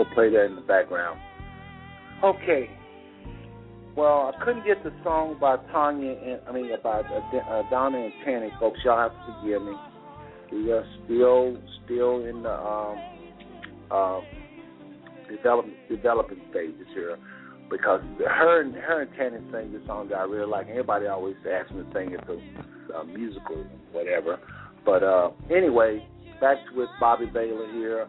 we'll play that in the background. Okay. Well, I couldn't get the song by by Donna and Tanny, folks. Y'all have to forgive me. We are still in the developing stages here, because her and Tanny sang the song that I really like. Everybody always asks me to sing it, the musical, whatever. But anyway, back with Bobby Baylor here.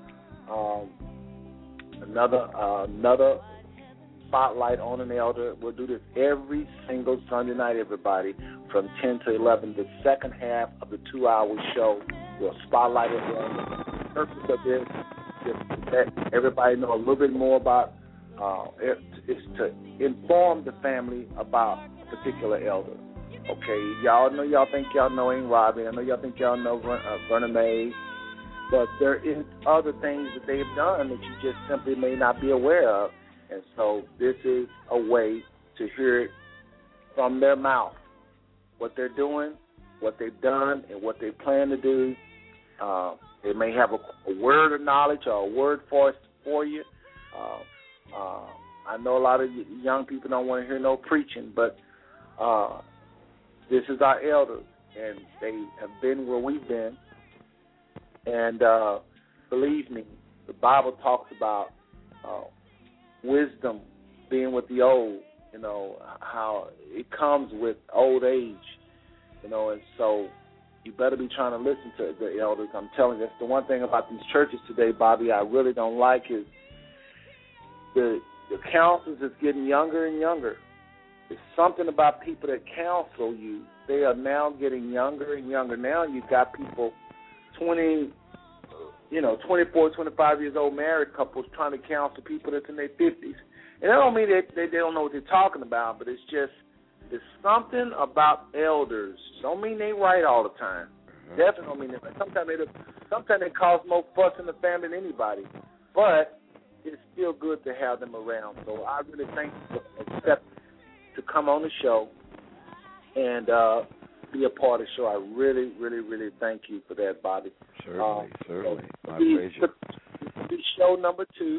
Another spotlight on an elder. We'll do this every single Sunday night, everybody, from 10 to 11. The second half of the 2-hour show, we'll spotlight it. The purpose of this is to let everybody know a little bit more about it, is to inform the family about a particular elder. Okay, y'all think y'all know Ain't Robbie. I know y'all think y'all know Vernon Mays. But there is other things that they've done that you just simply may not be aware of. And so this is a way to hear it from their mouth, what they're doing, what they've done, and what they plan to do. They may have a word of knowledge or a word for you. I know a lot of young people don't want to hear no preaching, but this is our elders, and they have been where we've been. And believe me, the Bible talks about wisdom being with the old, how it comes with old age, and so you better be trying to listen to the elders. I'm telling you, that's the one thing about these churches today, Bobby, I really don't like is the counselors is getting younger and younger. There's something about people that counsel you. They are now getting younger and younger. Now you've got people 24, 25 years old married couples trying to counsel people that's in their 50s. And that don't mean that they don't know what they're talking about, but it's just there's something about elders. Don't mean they right all the time. Definitely don't mean they right. Sometimes they cause more fuss in the family than anybody. But it's still good to have them around. So I really thank you for accepting to come on the show and be a part of the show. I really, really, really thank you for that, Bobby. Certainly. My please, pleasure. This will be show number 2.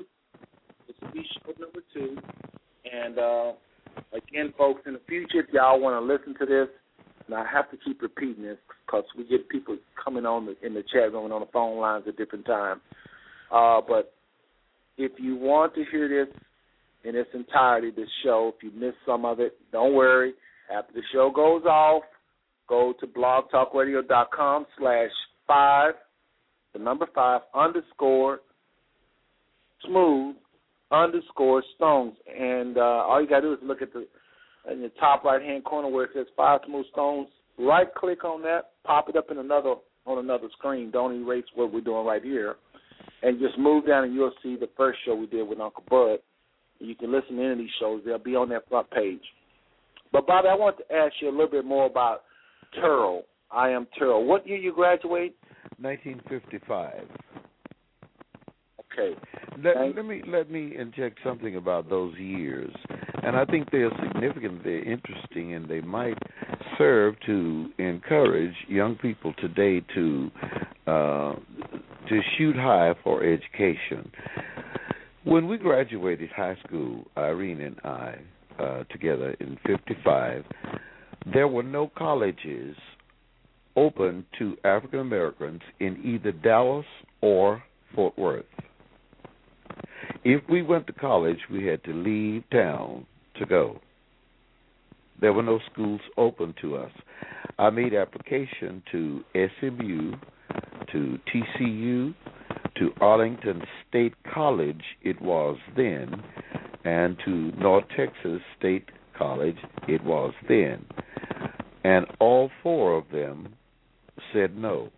And, again, folks, in the future, if y'all want to listen to this, and I have to keep repeating this because we get people coming on in the chat room and on the phone lines at different times. But if you want to hear this in its entirety, this show, if you missed some of it, don't worry. After the show goes off, go to blogtalkradio.com/5, the number 5, _smooth_stones. And all you got to do is look at in the top right-hand corner where it says 5 Smooth Stones. Right-click on that, pop it up on another screen. Don't erase what we're doing right here. And just move down and you'll see the first show we did with Uncle Bud. You can listen to any of these shows. They'll be on that front page. But, Bobby, I want to ask you a little bit more about Terrell. I am Terrell. What year you graduate? 1955. Okay. Let me inject something about those years, and I think they are significant. They're interesting, and they might serve to encourage young people today to shoot high for education. When we graduated high school, Irene and I, together in '55, there were no colleges open to African Americans in either Dallas or Fort Worth. If we went to college, we had to leave town to go. There were no schools open to us. I made application to SMU, to TCU, to Arlington State College, it was then, and to North Texas State College, it was then. And all 4 of them said no.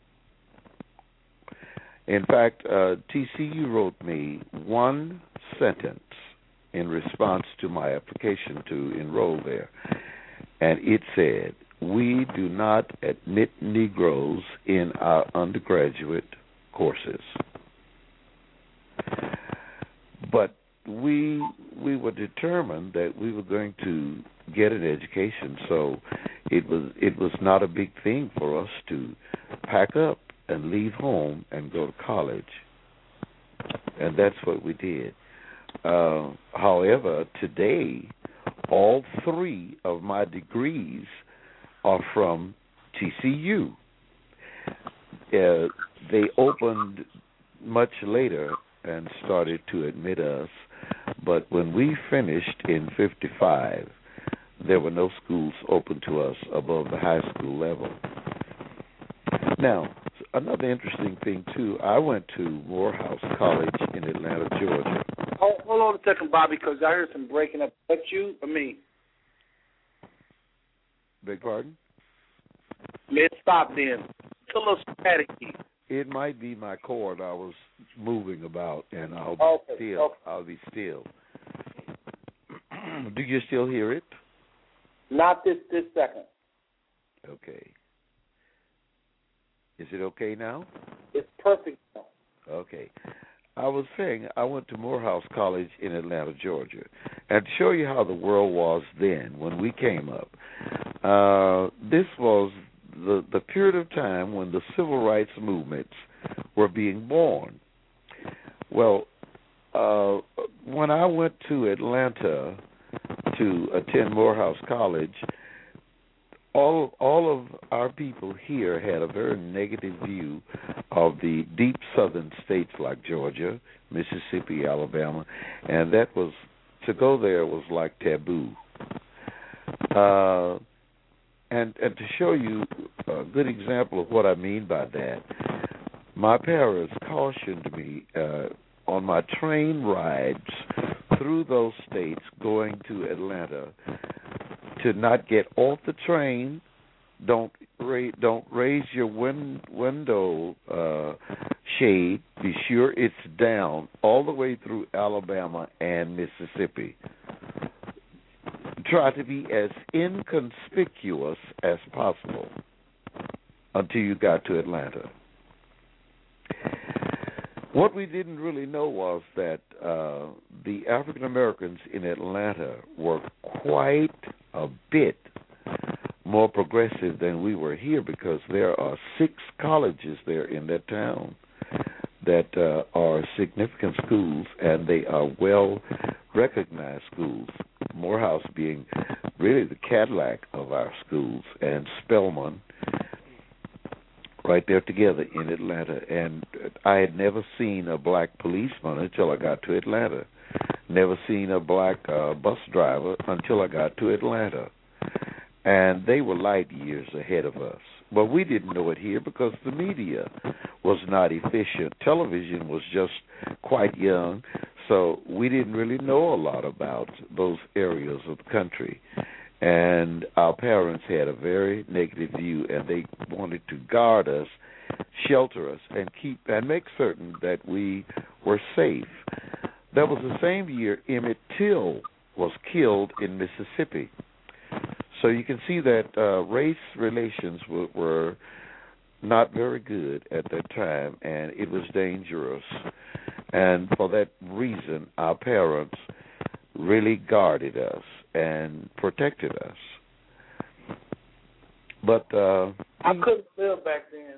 In fact, TCU wrote me one sentence in response to my application to enroll there, and it said, "We do not admit Negroes in our undergraduate courses." But we were determined that we were going to get an education, so it was not a big thing for us to pack up and leave home and go to college. And that's what we did. However, today, all 3 of my degrees are from TCU. They opened much later and started to admit us, but when we finished in 55, there were no schools open to us above the high school level. Now, another interesting thing, too, I went to Morehouse College in Atlanta, Georgia. Hold on a second, Bobby, because I heard some breaking up. That's you or me? Beg pardon? Let's stop then. It's a little staticky. It might be my cord. I was moving about, and I'll be still. Okay. I'll be still. Do you still hear it? Not this second. Okay. Is it okay now? It's perfect now. Okay. I was saying I went to Morehouse College in Atlanta, Georgia, and to show you how the world was then when we came up. This was the period of time when the civil rights movements were being born. Well, when I went to Atlanta to attend Morehouse College, all of our people here had a very negative view of the deep southern states like Georgia, Mississippi, Alabama, and that was, to go there was like taboo. And to show you a good example of what I mean by that, my parents cautioned me on my train rides through those states going to Atlanta to not get off the train. Don't raise your window shade. Be sure it's down all the way through Alabama and Mississippi. Try to be as inconspicuous as possible until you got to Atlanta. What we didn't really know was that the African Americans in Atlanta were quite a bit more progressive than we were here, because there are 6 colleges there in that town that are significant schools, and they are well-recognized schools, Morehouse being really the Cadillac of our schools, and Spelman right there together in Atlanta. And I had never seen a black policeman until I got to Atlanta. Never seen a black bus driver until I got to Atlanta. And they were light years ahead of us. But we didn't know it here because the media was not efficient. Television was just quite young, so we didn't really know a lot about those areas of the country. And our parents had a very negative view, and they wanted to guard us, shelter us, and make certain that we were safe. That was the same year Emmett Till was killed in Mississippi. So you can see that race relations were not very good at that time, and it was dangerous. And for that reason, our parents really guarded us and protected us. But I couldn't live back then.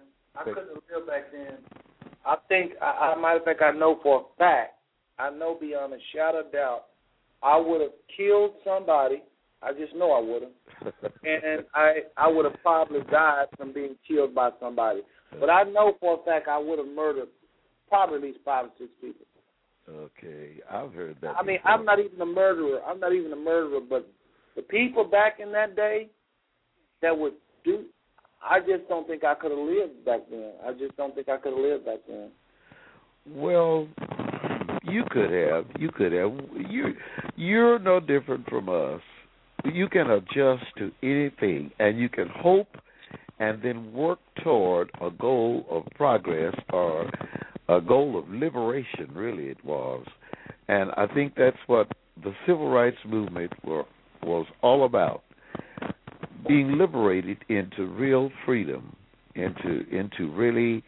I think, matter of fact, I know for a fact, I know beyond a shadow of doubt, I would have killed somebody. I just know I would have. And I would have probably died from being killed by somebody. But I know for a fact I would have murdered probably at least 5 or 6 people. Okay, I've heard that. I mean, I'm not even a murderer. But the people back in that day that would do, I just don't think I could have lived back then. Well, you could have. You're no different from us. You can adjust to anything, and you can hope and then work toward a goal of progress or a goal of liberation, really it was. And I think that's what the civil rights movement was all about, being liberated into real freedom, into really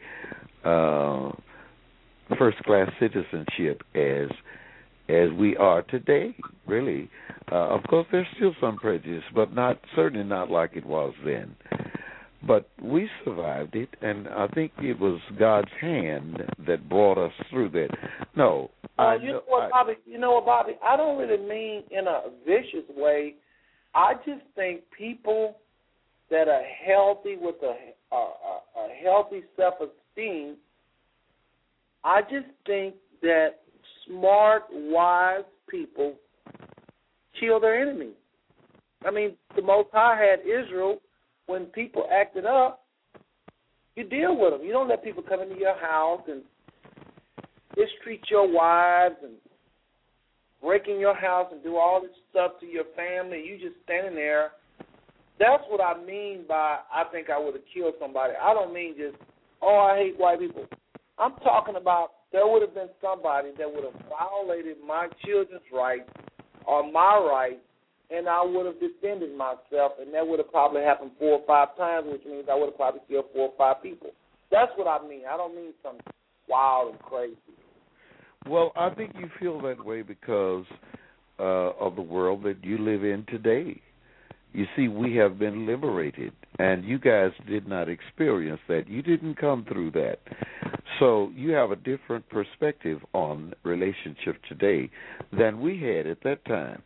first-class citizenship as we are today, really. Of course, there's still some prejudice, but certainly not like it was then. But we survived it, and I think it was God's hand that brought us through that. No, Bobby? You know what, Bobby? I don't really mean in a vicious way. I just think people that are healthy with a healthy self-esteem, I just think that smart, wise people kill their enemies. I mean, the Most High had Israel, when people acted up, you deal with them. You don't let people come into your house and mistreat your wives and break in your house and do all this stuff to your family. You just standing there. That's what I mean by I think I would have killed somebody. I don't mean just, I hate white people. I'm talking about there would have been somebody that would have violated my children's rights or my rights, and I would have defended myself, and that would have probably happened 4 or 5 times, which means I would have probably killed 4 or 5 people. That's what I mean. I don't mean something wild and crazy. Well, I think you feel that way because of the world that you live in today. You see, we have been liberated, and you guys did not experience that. You didn't come through that. So you have a different perspective on relationship today than we had at that time.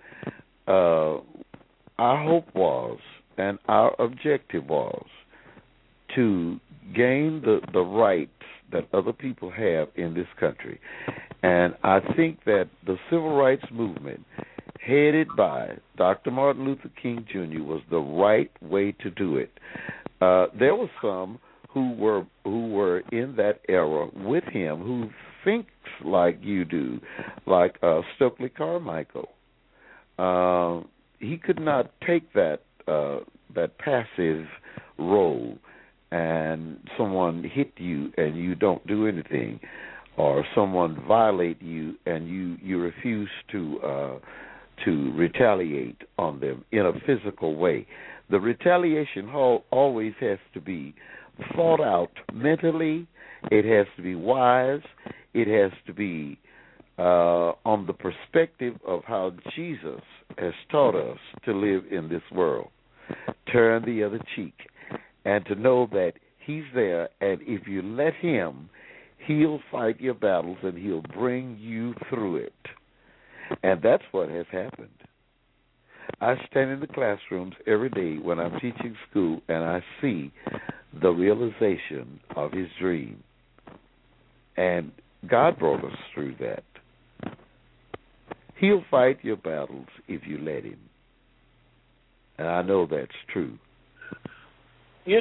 Our hope was, and our objective was, to gain the rights that other people have in this country. And I think that the civil rights movement, headed by Dr. Martin Luther King Jr., was the right way to do it. There were some who were in that era with him who thinks like you do, like Stokely Carmichael. He could not take that passive role, and someone hit you and you don't do anything, or someone violate you and you refuse to retaliate on them in a physical way. The retaliation always has to be thought out mentally. It has to be wise. It has to be on the perspective of how Jesus has taught us to live in this world. Turn the other cheek, and to know that he's there, and if you let him, he'll fight your battles and he'll bring you through it. And that's what has happened. I stand in the classrooms every day when I'm teaching school, and I see the realization of his dream. And God brought us through that. He'll fight your battles if you let him. And I know that's true. I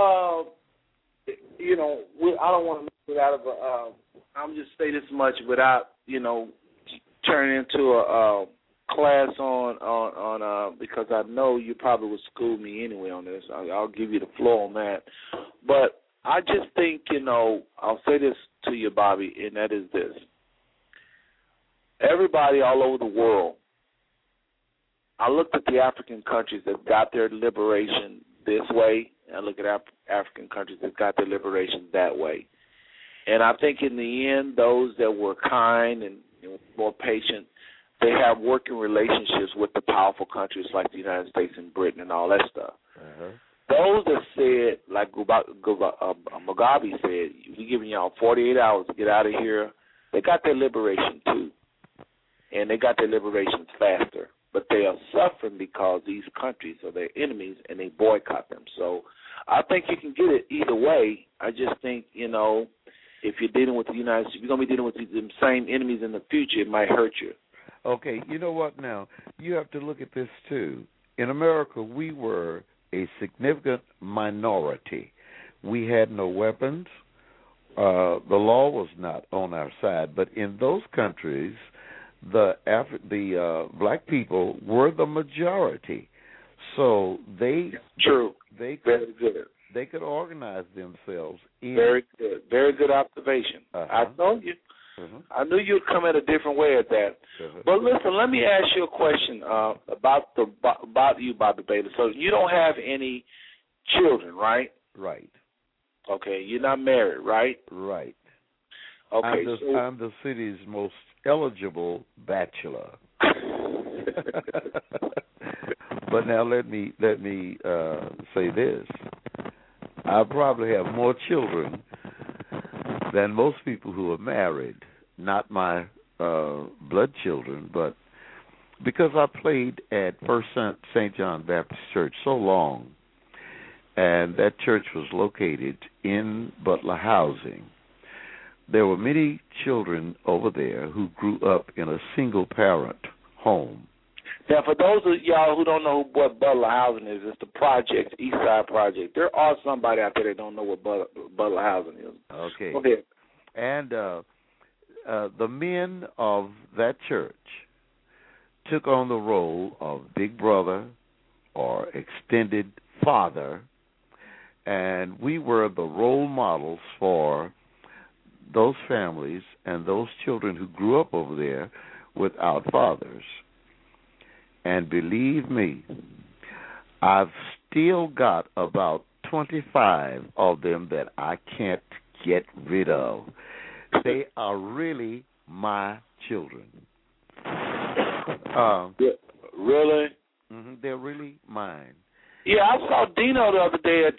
don't want to make it out of I'm just say this much without, turning into a class on because I know you probably would school me anyway on this. I'll give you the floor on that. But I just think, I'll say this to you, Bobby, and that is this. Everybody all over the world, I looked at the African countries that got their liberation this way, and I look at African countries that got their liberation that way. And I think in the end, those that were kind and more patient, they have working relationships with the powerful countries like the United States and Britain and all that stuff. Uh-huh. Those that said, like Mugabe said, we're giving y'all 48 hours to get out of here, they got their liberation too. And they got their liberation faster. But they are suffering because these countries are their enemies and they boycott them. So I think you can get it either way. I just think, if you're dealing with the United States, if you're going to be dealing with the same enemies in the future, it might hurt you. Okay, you know what now? You have to look at this too. In America, we were a significant minority. We had no weapons. The law was not on our side. But in those countries, the black people were the majority. So they could organize themselves. Very good. Very good observation. Uh-huh. I told you. Uh-huh. I knew you'd come at a different way at that. Uh-huh. But listen, let me ask you a question about you, Bobby Bailey. So you don't have any children, right? Right. Okay, you're not married, right? Right. Okay, I'm the city's most eligible bachelor. But now let me say this. I probably have more children than most people who are married. Not my blood children, but because I played at First St. John Baptist Church so long, and that church was located in Butler Housing, there were many children over there who grew up in a single-parent home. Now, for those of y'all who don't know what Butler Housing is, it's the project, East Side Project. There are somebody out there that don't know what Butler Housing is. Okay. Go ahead. And the men of that church took on the role of big brother or extended father, and we were the role models for those families and those children who grew up over there without fathers. And believe me, I've still got about 25 of them that I can't get rid of. They are really my children. Really? Mm-hmm, they're really mine. Yeah, I saw Dino the other day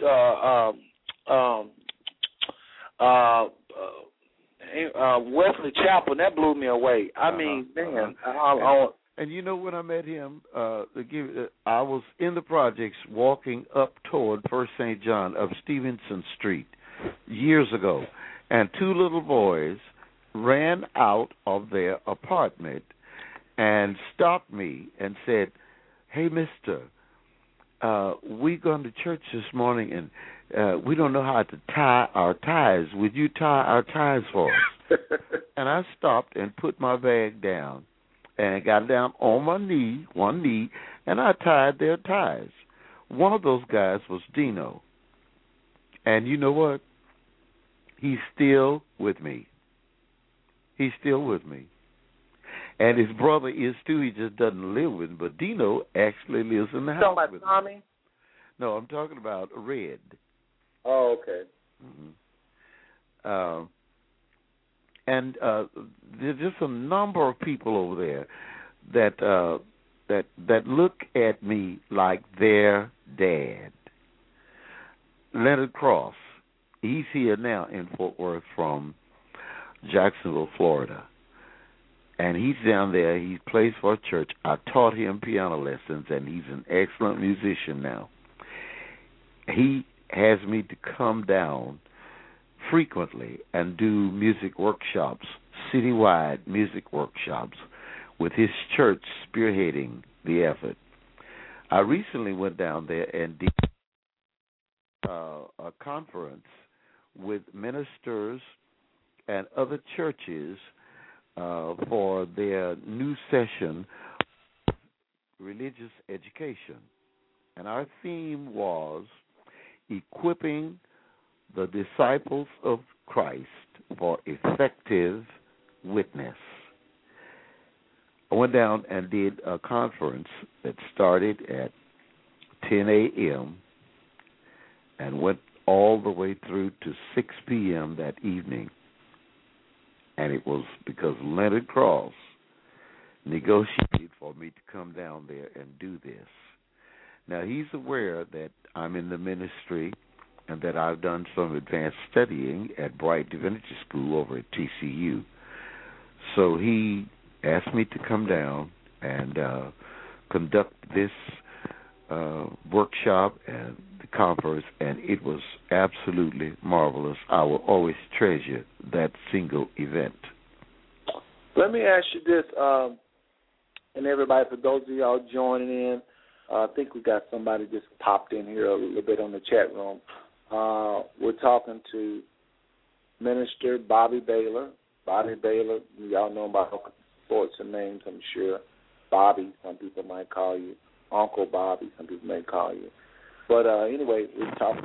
at Wesley Chapel, and that blew me away. I mean, man. And you know, when I met him, I was in the projects walking up toward First St. John of Stevenson Street years ago, and two little boys ran out of their apartment and stopped me and said, "Hey, mister, we gone to church this morning, and we don't know how to tie our ties. Would you tie our ties for us?" And I stopped and put my bag down and got down on my knee, one knee, and I tied their ties. One of those guys was Dino. And you know what? He's still with me. He's still with me. And his brother is too. He just doesn't live with him. But Dino actually lives in the house with him. with Tommy? him. No, I'm talking about Red. Oh, okay. Mm-hmm. And there's just a number of people over there that look at me like their dad. Leonard Cross, he's here now in Fort Worth from Jacksonville, Florida. And he's down there. He plays for a church. I taught him piano lessons, and he's an excellent musician now. He has me to come down frequently and do music workshops, citywide music workshops, with his church spearheading the effort. I recently went down there and did a conference with ministers and other churches for their new session of religious education. And our theme was equipping the disciples of Christ for effective witness. I went down and did a conference that started at 10 a.m. and went all the way through to 6 p.m. that evening. And it was because Leonard Cross negotiated for me to come down there and do this. Now, he's aware that I'm in the ministry and that I've done some advanced studying at Bright Divinity School over at TCU. So he asked me to come down and conduct this workshop and the conference, and it was absolutely marvelous. I will always treasure that single event. Let me ask you this, and everybody, for those of y'all joining in, I think we got somebody just popped in here a little bit on the chat room. We're talking to Minister Bobby Baylor. Bobby Baylor, y'all know about all sorts of names, I'm sure. Bobby, some people might call you. Uncle Bobby, some people may call you. But anyway, we're talking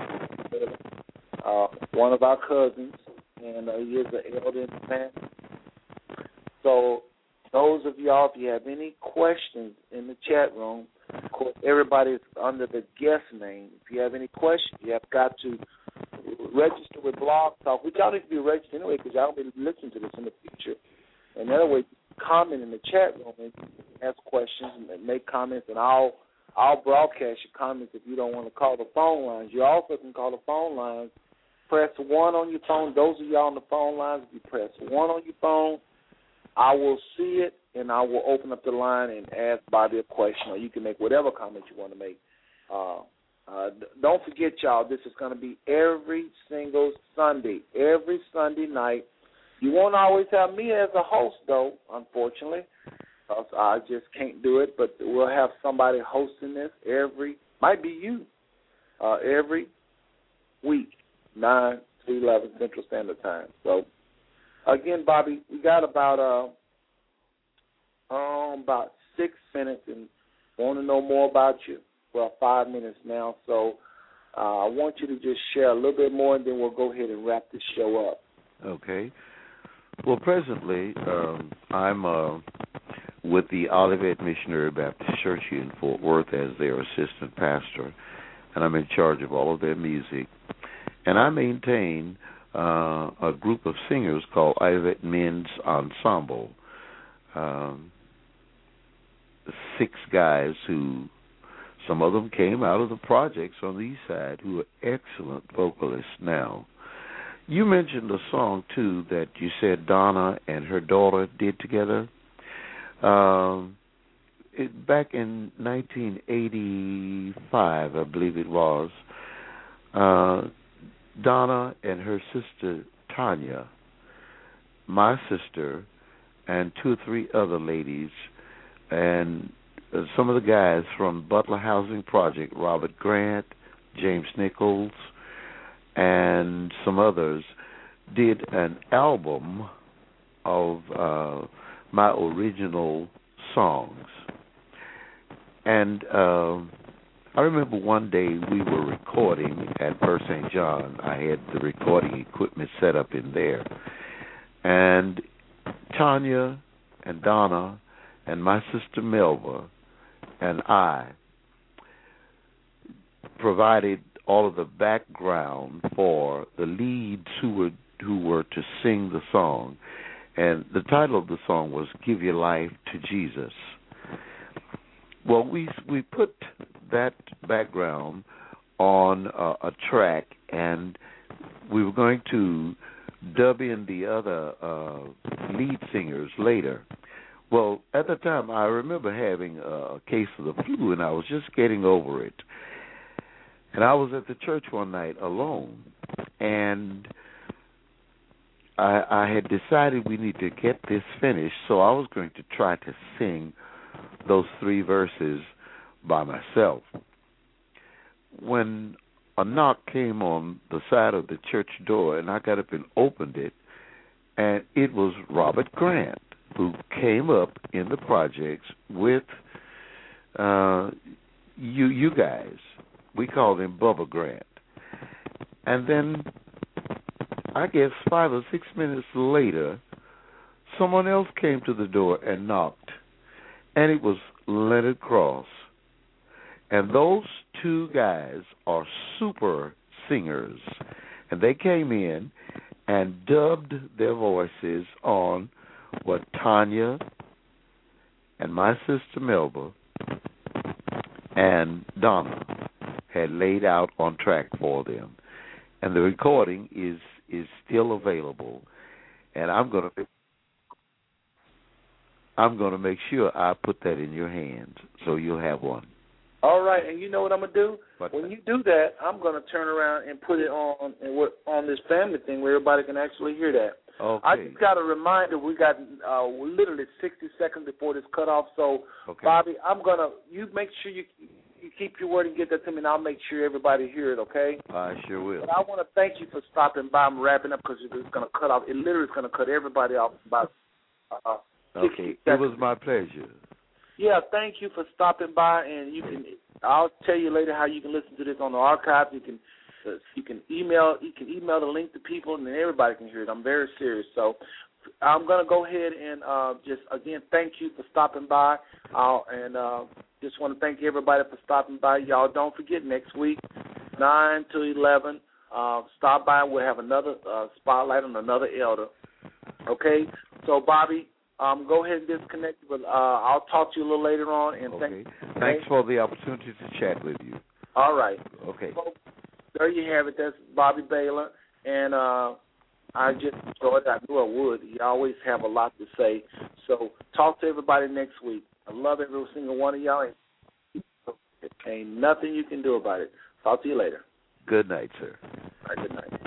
to one of our cousins, and he is an elder in the family. So those of y'all, if you have any questions in the chat room, of course, everybody's under the guest name. If you have any questions, you have got to register with Blog Talk, which y'all need to be registered anyway because y'all will be listening to this in the future. And that way, comment in the chat room and ask questions and make comments, and I'll broadcast your comments if you don't want to call the phone lines. You also can call the phone lines. Press 1 on your phone. Those of y'all on the phone lines, if you press 1 on your phone, I will see it, and I will open up the line and ask Bobby a question, or you can make whatever comment you want to make. Don't forget, y'all, this is going to be every single Sunday, every Sunday night. You won't always have me as a host, though, unfortunately, because I just can't do it, but we'll have somebody hosting this might be you, every week, 9 to 11 Central Standard Time. So, again, Bobby, we got about 6 minutes and want to know more about you. Well, 5 minutes now, so I want you to just share a little bit more, and then we'll go ahead and wrap this show up. Okay. Well, presently, I'm with the Olivet Missionary Baptist Church here in Fort Worth as their assistant pastor, and I'm in charge of all of their music. And I maintain a group of singers called Olivet Men's Ensemble, 6 guys who, some of them came out of the projects on the east side, who are excellent vocalists now. You mentioned a song, too, that you said Donna and her daughter did together. Back in 1985, I believe it was, Donna and her sister Tanya, my sister, and 2 or 3 other ladies, and some of the guys from Butler Housing Project, Robert Grant, James Nichols, and some others, did an album of my original songs. And I remember one day we were recording at First St. John. I had the recording equipment set up in there. And Tanya and Donna and my sister Melba and I provided all of the background for the leads who were to sing the song. And the title of the song was Give Your Life to Jesus. Well, we put that background on a track, and we were going to dub in the other lead singers later. Well, at the time, I remember having a case of the flu, and I was just getting over it. And I was at the church one night alone, and I had decided we need to get this finished, so I was going to try to sing those 3 verses by myself. When a knock came on the side of the church door, and I got up and opened it, and it was Robert Grant, who came up in the projects with you guys. We called him Bubba Grant. And then, I guess 5 or 6 minutes later, someone else came to the door and knocked. And it was Leonard Cross. And those 2 guys are super singers. And they came in and dubbed their voices on what Tanya and my sister Melba and Donna had laid out on track for them. And the recording is still available. And I'm going to make sure I put that in your hands so you'll have one. All right, and you know what I'm going to do? When you do that, I'm going to turn around and put it on this family thing where everybody can actually hear that. Okay. I just got a reminder. We got literally 60 seconds before this cutoff. So, okay. Bobby, you make sure you keep your word and get that to me, and I'll make sure everybody hear it, okay? I sure will. But I want to thank you for stopping by. I'm wrapping up because it's going to cut off. It literally is going to cut everybody off about 60 Okay, seconds. it was my pleasure. Yeah, thank you for stopping by, and I'll tell you later how you can listen to this on the archive. You can email the link to people, and then everybody can hear it. I'm very serious. So I'm going to go ahead and just, again, thank you for stopping by. Just want to thank everybody for stopping by. Y'all don't forget, next week, 9 to 11, stop by. We'll have another spotlight on another elder. Okay? So, Bobby, go ahead and disconnect, but I'll talk to you a little later on. And okay. Thanks for the opportunity to chat with you. All right. Okay. So, there you have it. That's Bobby Baylor. And I just enjoyed it. I knew I would. You always have a lot to say. So talk to everybody next week. I love every single one of y'all. Ain't nothing you can do about it. Talk to you later. Good night, sir. All right, good night.